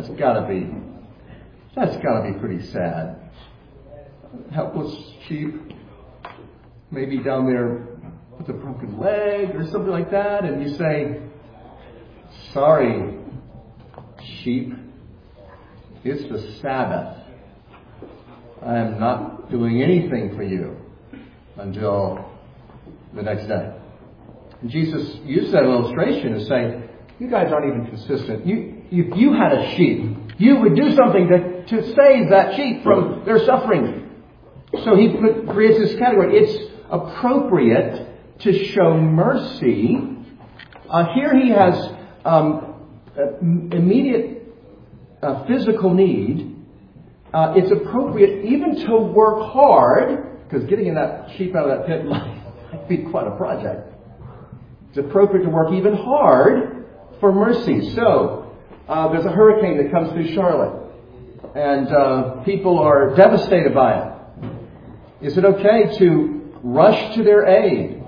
That's gotta be pretty sad. Helpless sheep, maybe down there with a broken leg or something like that, and you say, sorry, sheep, it's the Sabbath. I am not doing anything for you until the next day. And Jesus used that illustration to say, you guys aren't even consistent. If you had a sheep, you would do something to save that sheep from their suffering. So he creates this category. It's appropriate to show mercy. Here he has immediate physical need. It's appropriate even to work hard, because getting that sheep out of that pit might be quite a project. It's appropriate to work even hard for mercy. So, there's a hurricane that comes through Charlotte, and people are devastated by it. Is it okay to rush to their aid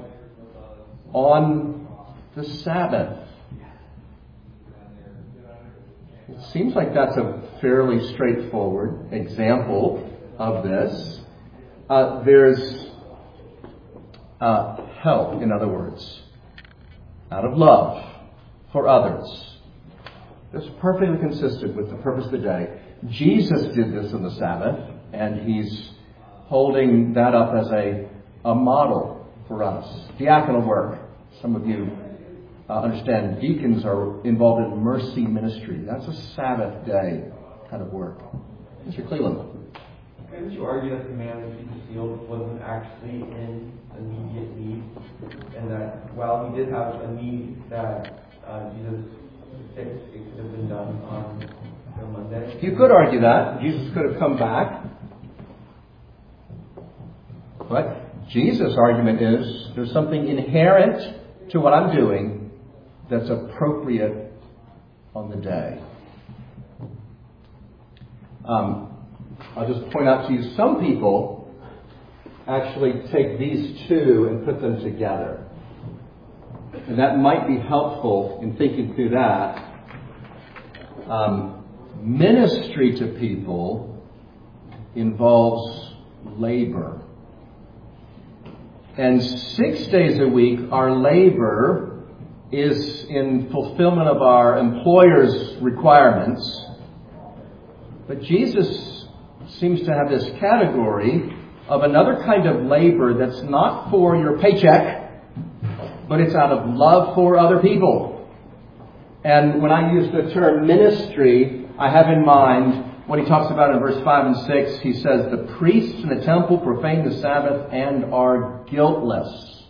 on the Sabbath? It seems like that's a fairly straightforward example of this. There's help, in other words, out of love for others. That's perfectly consistent with the purpose of the day. Jesus did this on the Sabbath, and he's holding that up as a model for us. Diaconal work. Some of you understand deacons are involved in mercy ministry. That's a Sabbath day kind of work. Mr. Cleveland. Couldn't you argue that the man that Jesus healed wasn't actually in immediate need, and that while he did have a need that Jesus fixed, it could have been done on Monday? You could argue that. Jesus could have come back. But Jesus' argument is there's something inherent to what I'm doing that's appropriate on the day. I'll just point out to you, some people actually take these two and put them together. And that might be helpful in thinking through that. Ministry to people involves labor. And 6 days a week, our labor is in fulfillment of our employer's requirements. But Jesus seems to have this category of another kind of labor that's not for your paycheck, but it's out of love for other people. And when I use the term ministry, I have in mind what he talks about in verse 5 and 6. He says, the priests in the temple profane the Sabbath and are guiltless.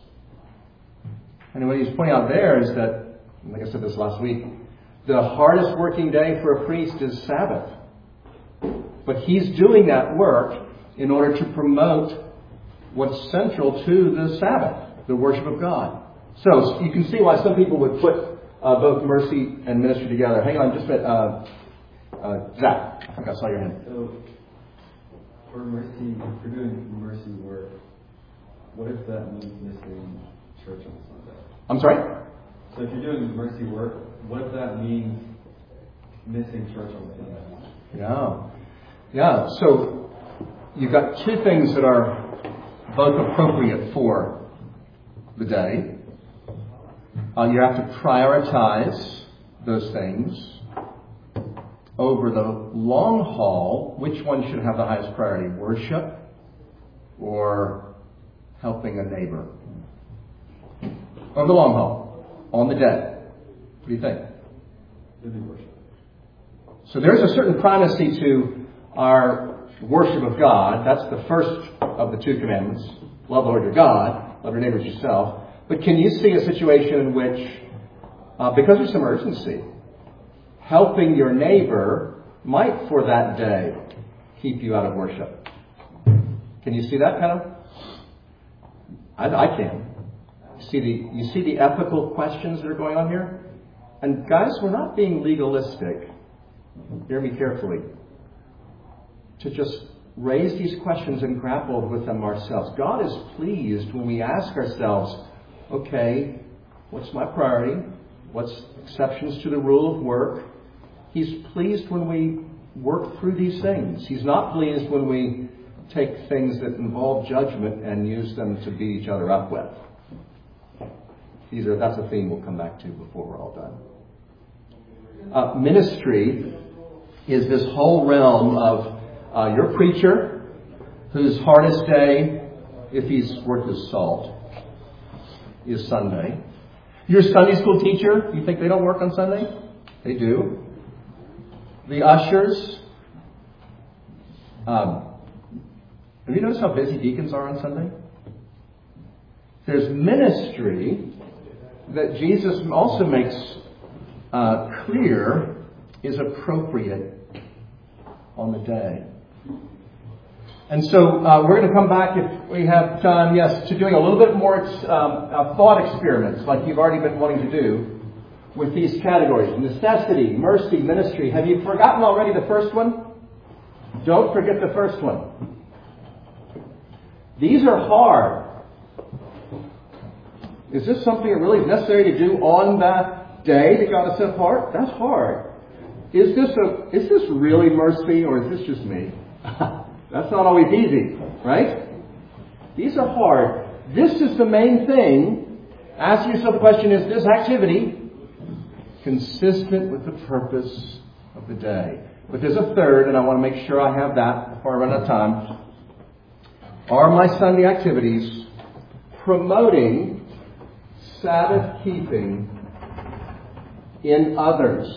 And what he's pointing out there is that, like I said this last week, the hardest working day for a priest is Sabbath. But he's doing that work in order to promote what's central to the Sabbath, the worship of God. So you can see why some people would put both mercy and ministry together. Hang on just a minute. Zach, I think I saw your hand. So, for mercy, if you're doing mercy work, what if that means missing church on Sunday? I'm sorry? So if you're doing mercy work, what if that means missing church on Sunday? Yeah, so you've got two things that are both appropriate for the day. You have to prioritize those things. Over the long haul, which one should have the highest priority? Worship or helping a neighbor? Over the long haul, on the day. What do you think? Worship. So there's a certain primacy to our worship of God. That's the first of the two commandments. Love the Lord your God, love your neighbor as yourself. But can you see a situation in which, because there's some urgency, helping your neighbor might, for that day, keep you out of worship? Can you see that kind of? I can. You see the ethical questions that are going on here? And guys, we're not being legalistic. Hear me carefully. To just raise these questions and grapple with them ourselves. God is pleased when we ask ourselves, okay, what's my priority? What's exceptions to the rule of work? He's pleased when we work through these things. He's not pleased when we take things that involve judgment and use them to beat each other up with. That's a theme we'll come back to before we're all done. Ministry is this whole realm of your preacher, whose hardest day, if he's worth his salt, is Sunday. Your Sunday school teacher, you think they don't work on Sunday? They do. The ushers. Have you noticed how busy deacons are on Sunday? There's ministry that Jesus also makes clear is appropriate on the day. And so we're going to come back, if we have time, to doing a little bit more thought experiments like you've already been wanting to do with these categories. Necessity, mercy, ministry. Have you forgotten already the first one? Don't forget the first one. These are hard. Is this something that really is necessary to do on that day that God has set apart? That's hard. Is this really mercy, or is this just me? That's not always easy, right? These are hard. This is the main thing. Ask yourself the question, is this activity consistent with the purpose of the day? But there's a third, and I want to make sure I have that before I run out of time. Are my Sunday activities promoting Sabbath keeping in others?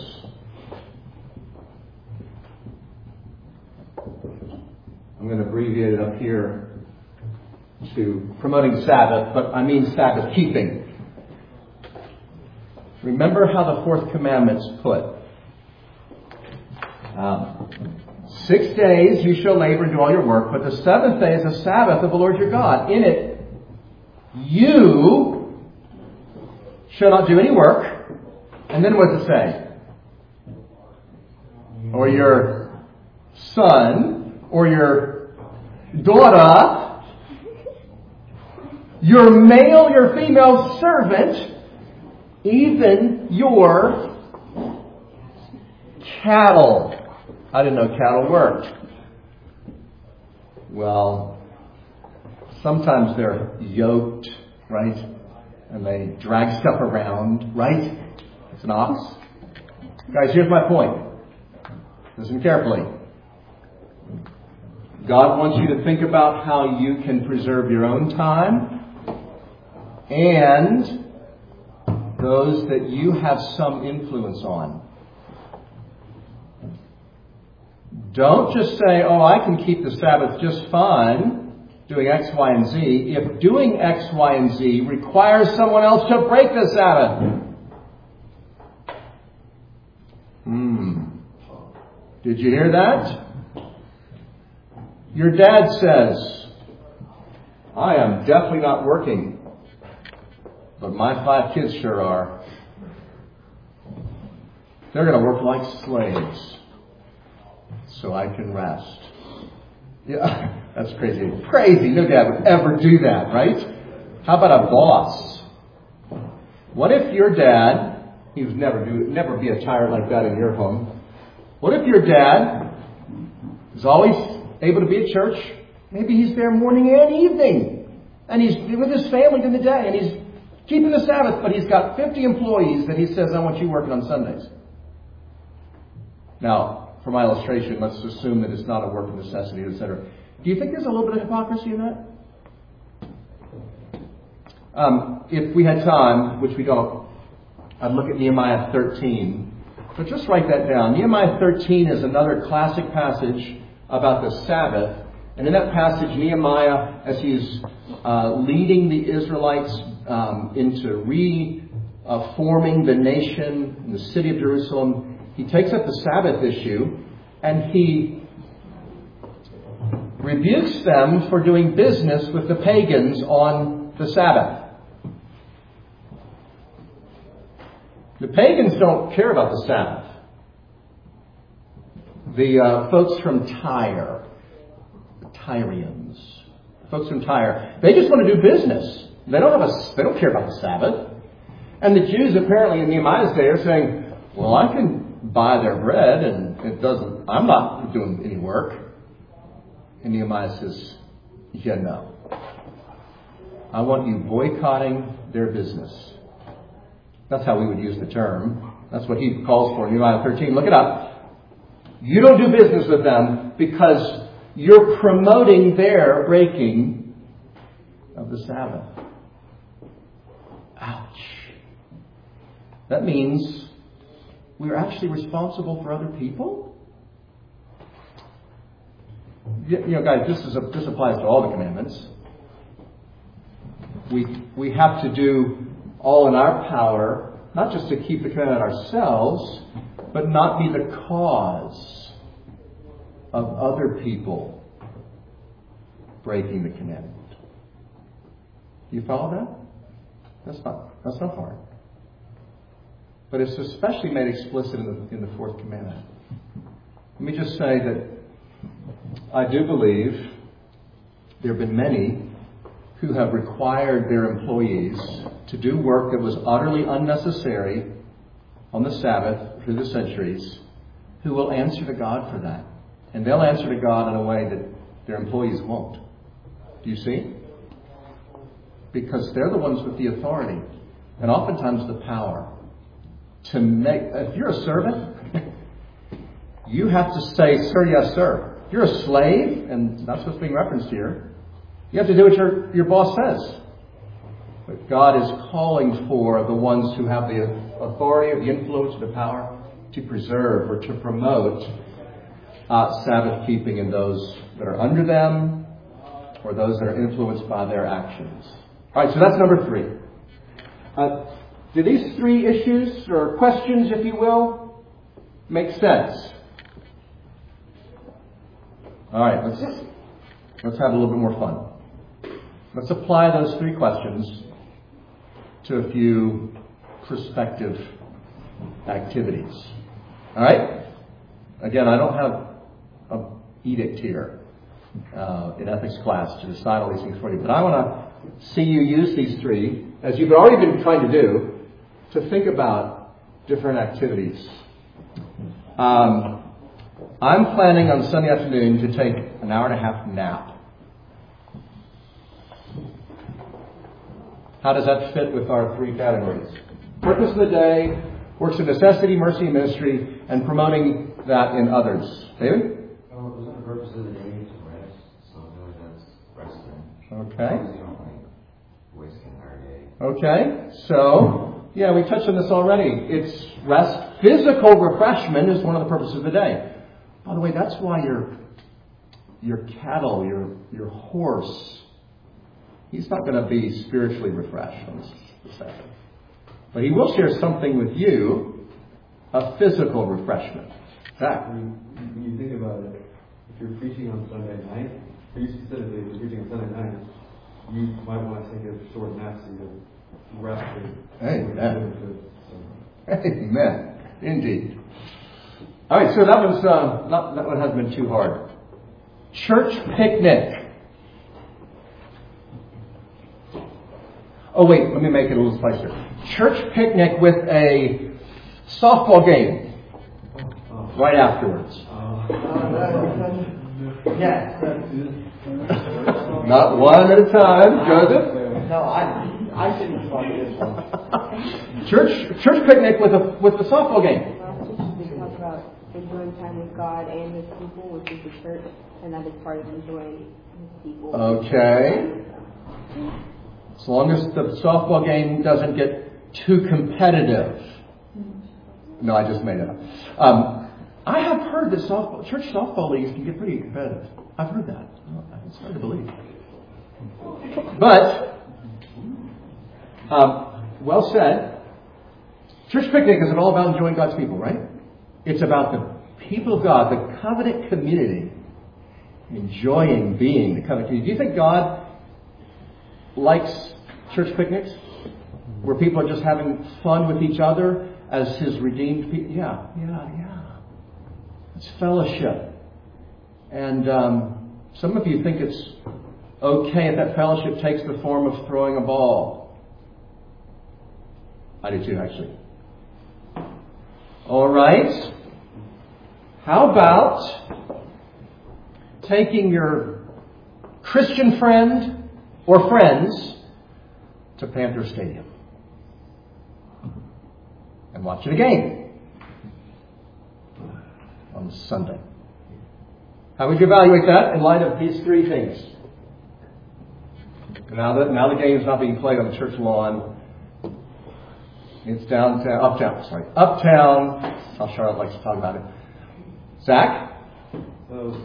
I'm going to abbreviate it up here to promoting Sabbath, but I mean Sabbath keeping. Remember how the fourth commandment's put. 6 days you shall labor and do all your work, but the seventh day is a Sabbath of the Lord your God. In it you shall not do any work. And then what does it say? Or your son, or your daughter, your male, your female servant, even your cattle. I didn't know cattle worked. Well, sometimes they're yoked, right? And they drag stuff around, right? It's an ox. Guys, here's my point. Listen carefully. God wants you to think about how you can preserve your own time and those that you have some influence on. Don't just say, oh, I can keep the Sabbath just fine doing X, Y, and Z. If doing X, Y, and Z requires someone else to break the Sabbath. Did you hear that? Your dad says, I am definitely not working, but my 5 kids sure are. They're going to work like slaves so I can rest. Yeah, that's crazy. Crazy. No dad would ever do that, right? How about a boss? What if your dad, he would never be a tyrant like that in your home. What if your dad is always able to be at church? Maybe he's there morning and evening. And he's with his family during the day. And he's keeping the Sabbath. But he's got 50 employees that he says, I want you working on Sundays. Now, for my illustration, let's assume that it's not a work of necessity, etc. Do you think there's a little bit of hypocrisy in that? If we had time, which we don't, I'd look at Nehemiah 13. But just write that down. Nehemiah 13 is another classic passage about the Sabbath. And in that passage, Nehemiah, as he's leading the Israelites into reforming the nation, the city of Jerusalem, he takes up the Sabbath issue and he rebukes them for doing business with the pagans on the Sabbath. The pagans don't care about the Sabbath. The folks from Tyre, the Tyrians, folks from Tyre, they just want to do business. They don't care about the Sabbath. And the Jews apparently in Nehemiah's day are saying, well, I can buy their bread, and I'm not doing any work. And Nehemiah says, yeah, no. I want you boycotting their business. That's how we would use the term. That's what he calls for in Nehemiah 13. Look it up. You don't do business with them because you're promoting their breaking of the Sabbath. Ouch. That means we're actually responsible for other people? Guys, this applies to all the commandments. We have to do all in our power, not just to keep the commandment ourselves, but not be the cause of other people breaking the commandment. Do you follow that? That's not hard. But it's especially made explicit in the fourth commandment. Let me just say that I do believe there have been many who have required their employees to do work that was utterly unnecessary on the Sabbath through the centuries, who will answer to God for that. And they'll answer to God in a way that their employees won't. Do you see? Because they're the ones with the authority and oftentimes the power to make... If you're a servant, you have to say, sir, yes, sir. If you're a slave, and that's what's being referenced here, you have to do what your boss says. But God is calling for the ones who have the authority, the influence, the power to preserve or to promote Sabbath keeping in those that are under them or those that are influenced by their actions. All right, so that's number 3. Do these 3 issues or questions, if you will, make sense? All right, let's have a little bit more fun. Let's apply those 3 questions to a few prospective activities. All right? Again, I don't have an edict here in ethics class to decide all these things for you, but I want to see you use these 3, as you've already been trying to do, to think about different activities. I'm planning on Sunday afternoon to take an hour and a half nap. How does that fit with our 3 categories? Purpose of the day, works of necessity, mercy, and ministry, and promoting that in others. David? Oh, isn't the purpose of the day to rest? So I feel like that's resting. Okay. You don't waste the entire day. Okay. So, yeah, we touched on this already. It's rest. Physical refreshment is one of the purposes of the day. By the way, that's why your cattle, your horse, he's not going to be spiritually refreshed on the Sabbath. But he will share something with you, a physical refreshment. Zach? When you think about it, if you're preaching on Sunday night, or you specifically, if you're preaching on Sunday night, you might want to take a short nap so you can rest. Amen. Amen. Indeed. All right, so that one hasn't been too hard. Church picnic. Oh, wait, let me make it a little spicier. Church picnic with a softball game right afterwards. Yes. Not one at a time, Joseph. No, I shouldn't respond to this one. Church picnic with a softball game. We talk about enjoying time with God and His people, which is the church, and that is part of enjoying His people. Okay. As long as the softball game doesn't get too competitive. No, I just made it up. I have heard that church softball leagues can get pretty competitive. I've heard that. It's hard to believe. But, well said. Church picnic isn't all about enjoying God's people, right? It's about the people of God, the covenant community, enjoying being the covenant community. Do you think God likes church picnics where people are just having fun with each other as His redeemed people? Yeah. It's fellowship. And some of you think it's okay if that fellowship takes the form of throwing a ball. I do too, actually. All right. How about taking your Christian friend or friends to Panther Stadium and watching a game on Sunday? How would you evaluate that in light of these three things? Now the game is not being played on the church lawn. It's uptown. That's how Charlotte likes to talk about it. Zach? So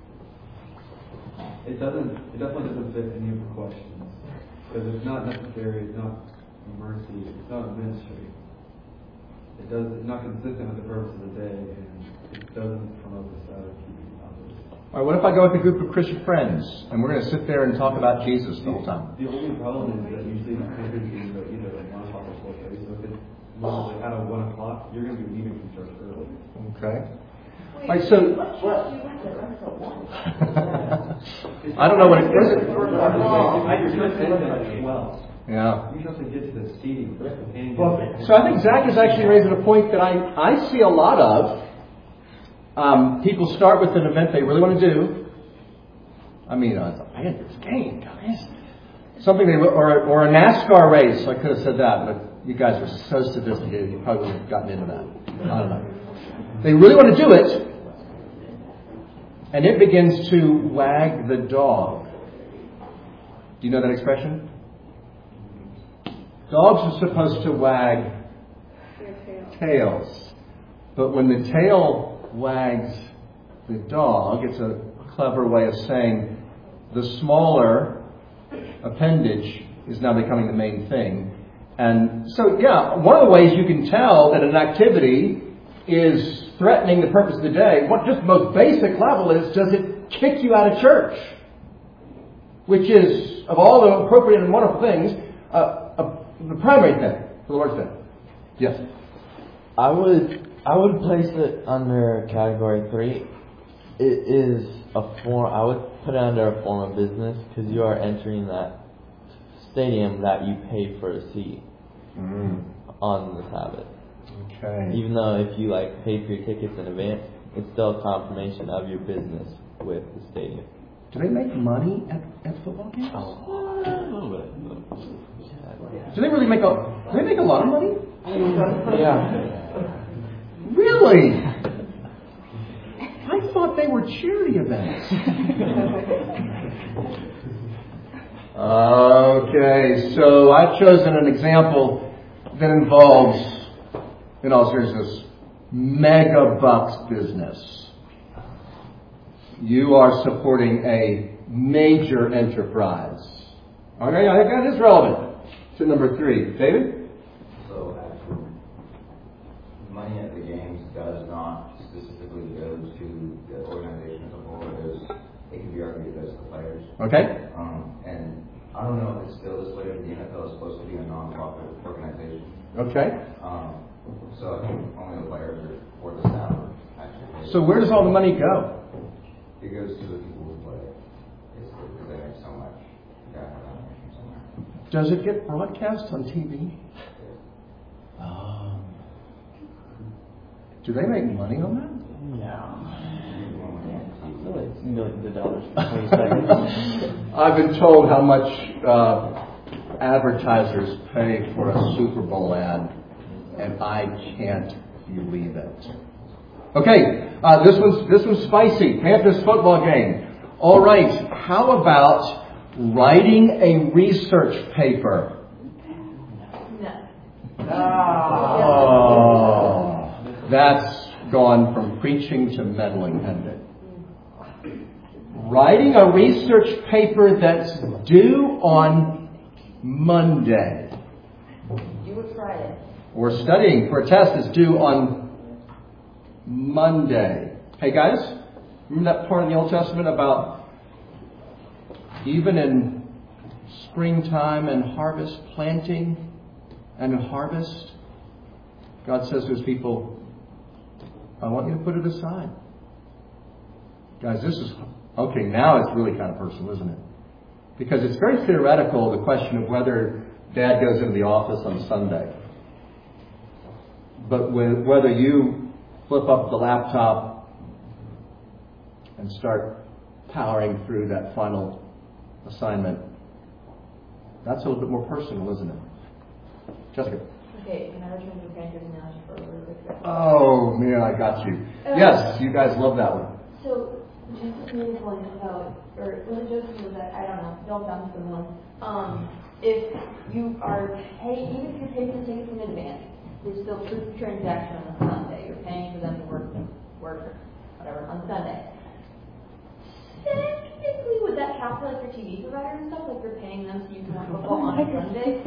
it definitely doesn't fit any of the questions. Because it's not necessary, it's not mercy, it's not ministry. It's not consistent with the purpose of the day, and it doesn't promote the side of keeping others. All right, what if I go with a group of Christian friends and we're going to sit there and talk about Jesus the whole time? The only problem is that usually the Panthers games are either like 1 o'clock or 4:30. So if it's normally at 1 o'clock, you're going to be leaving from church early. Okay. Wait, All right, so what church do you went to run till 1? I don't know what it is. Yeah. You have to get to the stadium. So I think Zach is actually raising a point that I see a lot of. People start with an event they really want to do. I mean, it's a Panthers game, guys. Something or a NASCAR race. I could have said that, but you guys are so sophisticated. You probably wouldn't have gotten into that. I don't know. They really want to do it, and it begins to wag the dog. Do you know that expression? Dogs are supposed to wag tails, but when the tail wags the dog, it's a clever way of saying the smaller appendage is now becoming the main thing. And so, yeah, one of the ways you can tell that an activity is threatening the purpose of the day, what just most basic level is, does it kick you out of church? Which is, of all the appropriate and wonderful things, the primary thing for the Lord's Day. Yes? I would place it under category 3. It is a form. I would put it under a form of business because you are entering that stadium that you pay for a seat on the Sabbath. Okay. Even though if you pay for your tickets in advance, it's still a confirmation of your business with the stadium. Do they make money at football games? A little bit. Do they really make a lot of money? Yeah. Really? I thought they were charity events. Okay, so I've chosen an example that involves, in all seriousness, mega bucks business. You are supporting a major enterprise. Okay, I think that is relevant to number 3. David? So actually, money at the games does not specifically go to the organization as a whole. It can be argued it goes to the players. Okay. And I don't know if it's still this way, but the NFL is supposed to be a non-profit organization. Okay. So I think only the players or the staff are actually. So where does all the money go? It goes to the people who play. It's because they make so much. You gotta have that money somewhere. Does it get broadcast on TV? Do they make money on that? Yeah. It's millions of dollars for 20 seconds. I've been told how much advertisers pay for a Super Bowl ad, and I can't believe it. Okay, this one's spicy. Panthers football game. All right, how about writing a research paper? No. Oh, that's gone from preaching to meddling, hasn't it? Writing a research paper that's due on Monday. You would try it. Or studying for a test that's due on Monday. Hey guys, remember that part in the Old Testament about even in springtime and harvest, planting and harvest, God says to His people, I want you to put it aside. Guys, this is, okay, now it's really kind of personal, isn't it? Because it's very theoretical, the question of whether Dad goes into the office on Sunday. But whether you flip up the laptop and start powering through that final assignment. That's a little bit more personal, isn't it? Jessica. Okay, can I return to the pancreas analogy for a little bit? Oh, man, I got you. Yes, you guys love that one. So, Joseph made a point about, or was it Joseph or was that, I don't know, don't bounce the one. If you are paying, even if you're paying for tickets in advance, there's still proof of transaction on Sunday. You're paying for them to work whatever, on Sunday. Technically, would that count for like your TV provider and stuff? Like you're paying them so you can watch football on a Sunday?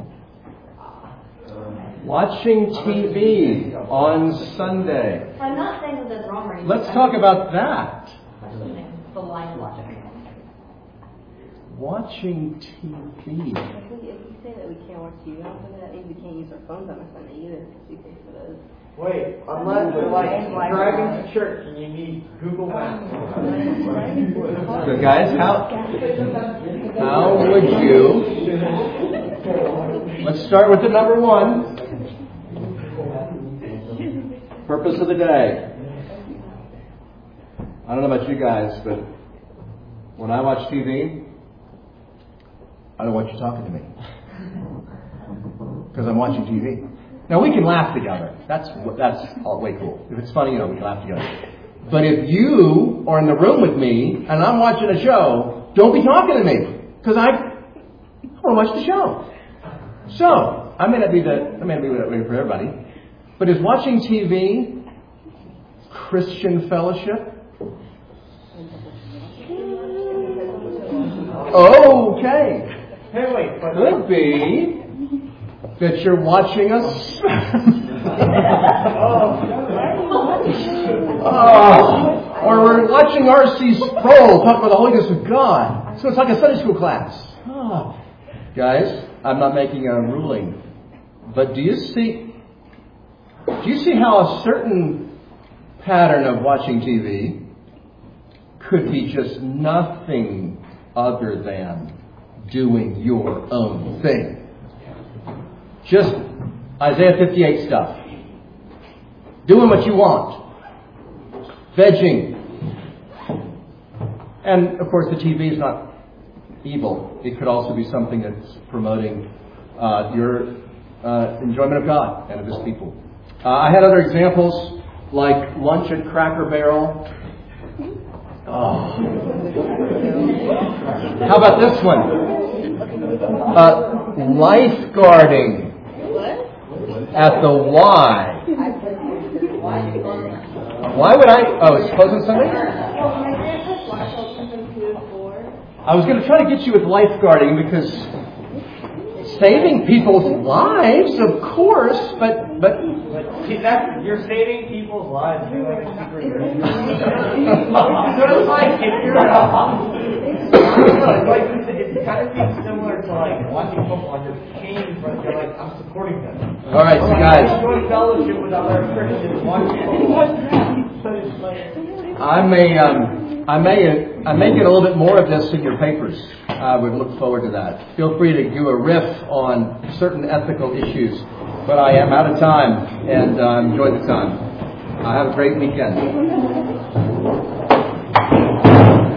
Watching TV on Sunday. I'm not saying that that's wrong or anything. Let's talk about that. The line watching. Watching TV. If we say that we can't watch TV on Sunday, that means we can't use our phones on a Sunday either, because we pay for those. Wait, unless you're like driving to church and you need Google Maps. So guys, how would you, let's start with the number one. Purpose of the day. I don't know about you guys, but when I watch TV, I don't want you talking to me. Because I'm watching TV. Now we can laugh together. That's all way cool. If it's funny, we can laugh together. But if you are in the room with me and I'm watching a show, don't be talking to me. Because I want to watch the show. So, I may not be that way for everybody. But is watching TV Christian fellowship? Okay. Hey, wait, but could be that you're watching us. Or we're watching R.C. Sproul talk about the holiness of God. So it's like a Sunday school class. Guys, I'm not making a ruling, but do you see how a certain pattern of watching TV could be just nothing other than doing your own thing? Just Isaiah 58 stuff. Doing what you want. Vegging. And, of course, the TV is not evil. It could also be something that's promoting your enjoyment of God and of His people. I had other examples, like lunch at Cracker Barrel. How about this one? Lifeguarding at the Y. Why would I? Oh, it's closed on Sunday? I was going to try to get you with lifeguarding because saving people's lives, of course, but see, you're saving people's lives. So it's like if you're it kind of seems similar to like watching football and you're paying for it. You're like, I'm supporting them. All right, so guys, I'm doing fellowship with other Christians watching football. I may get a little bit more of this in your papers. I would look forward to that. Feel free to do a riff on certain ethical issues. But I am out of time, and enjoy the time. Have a great weekend.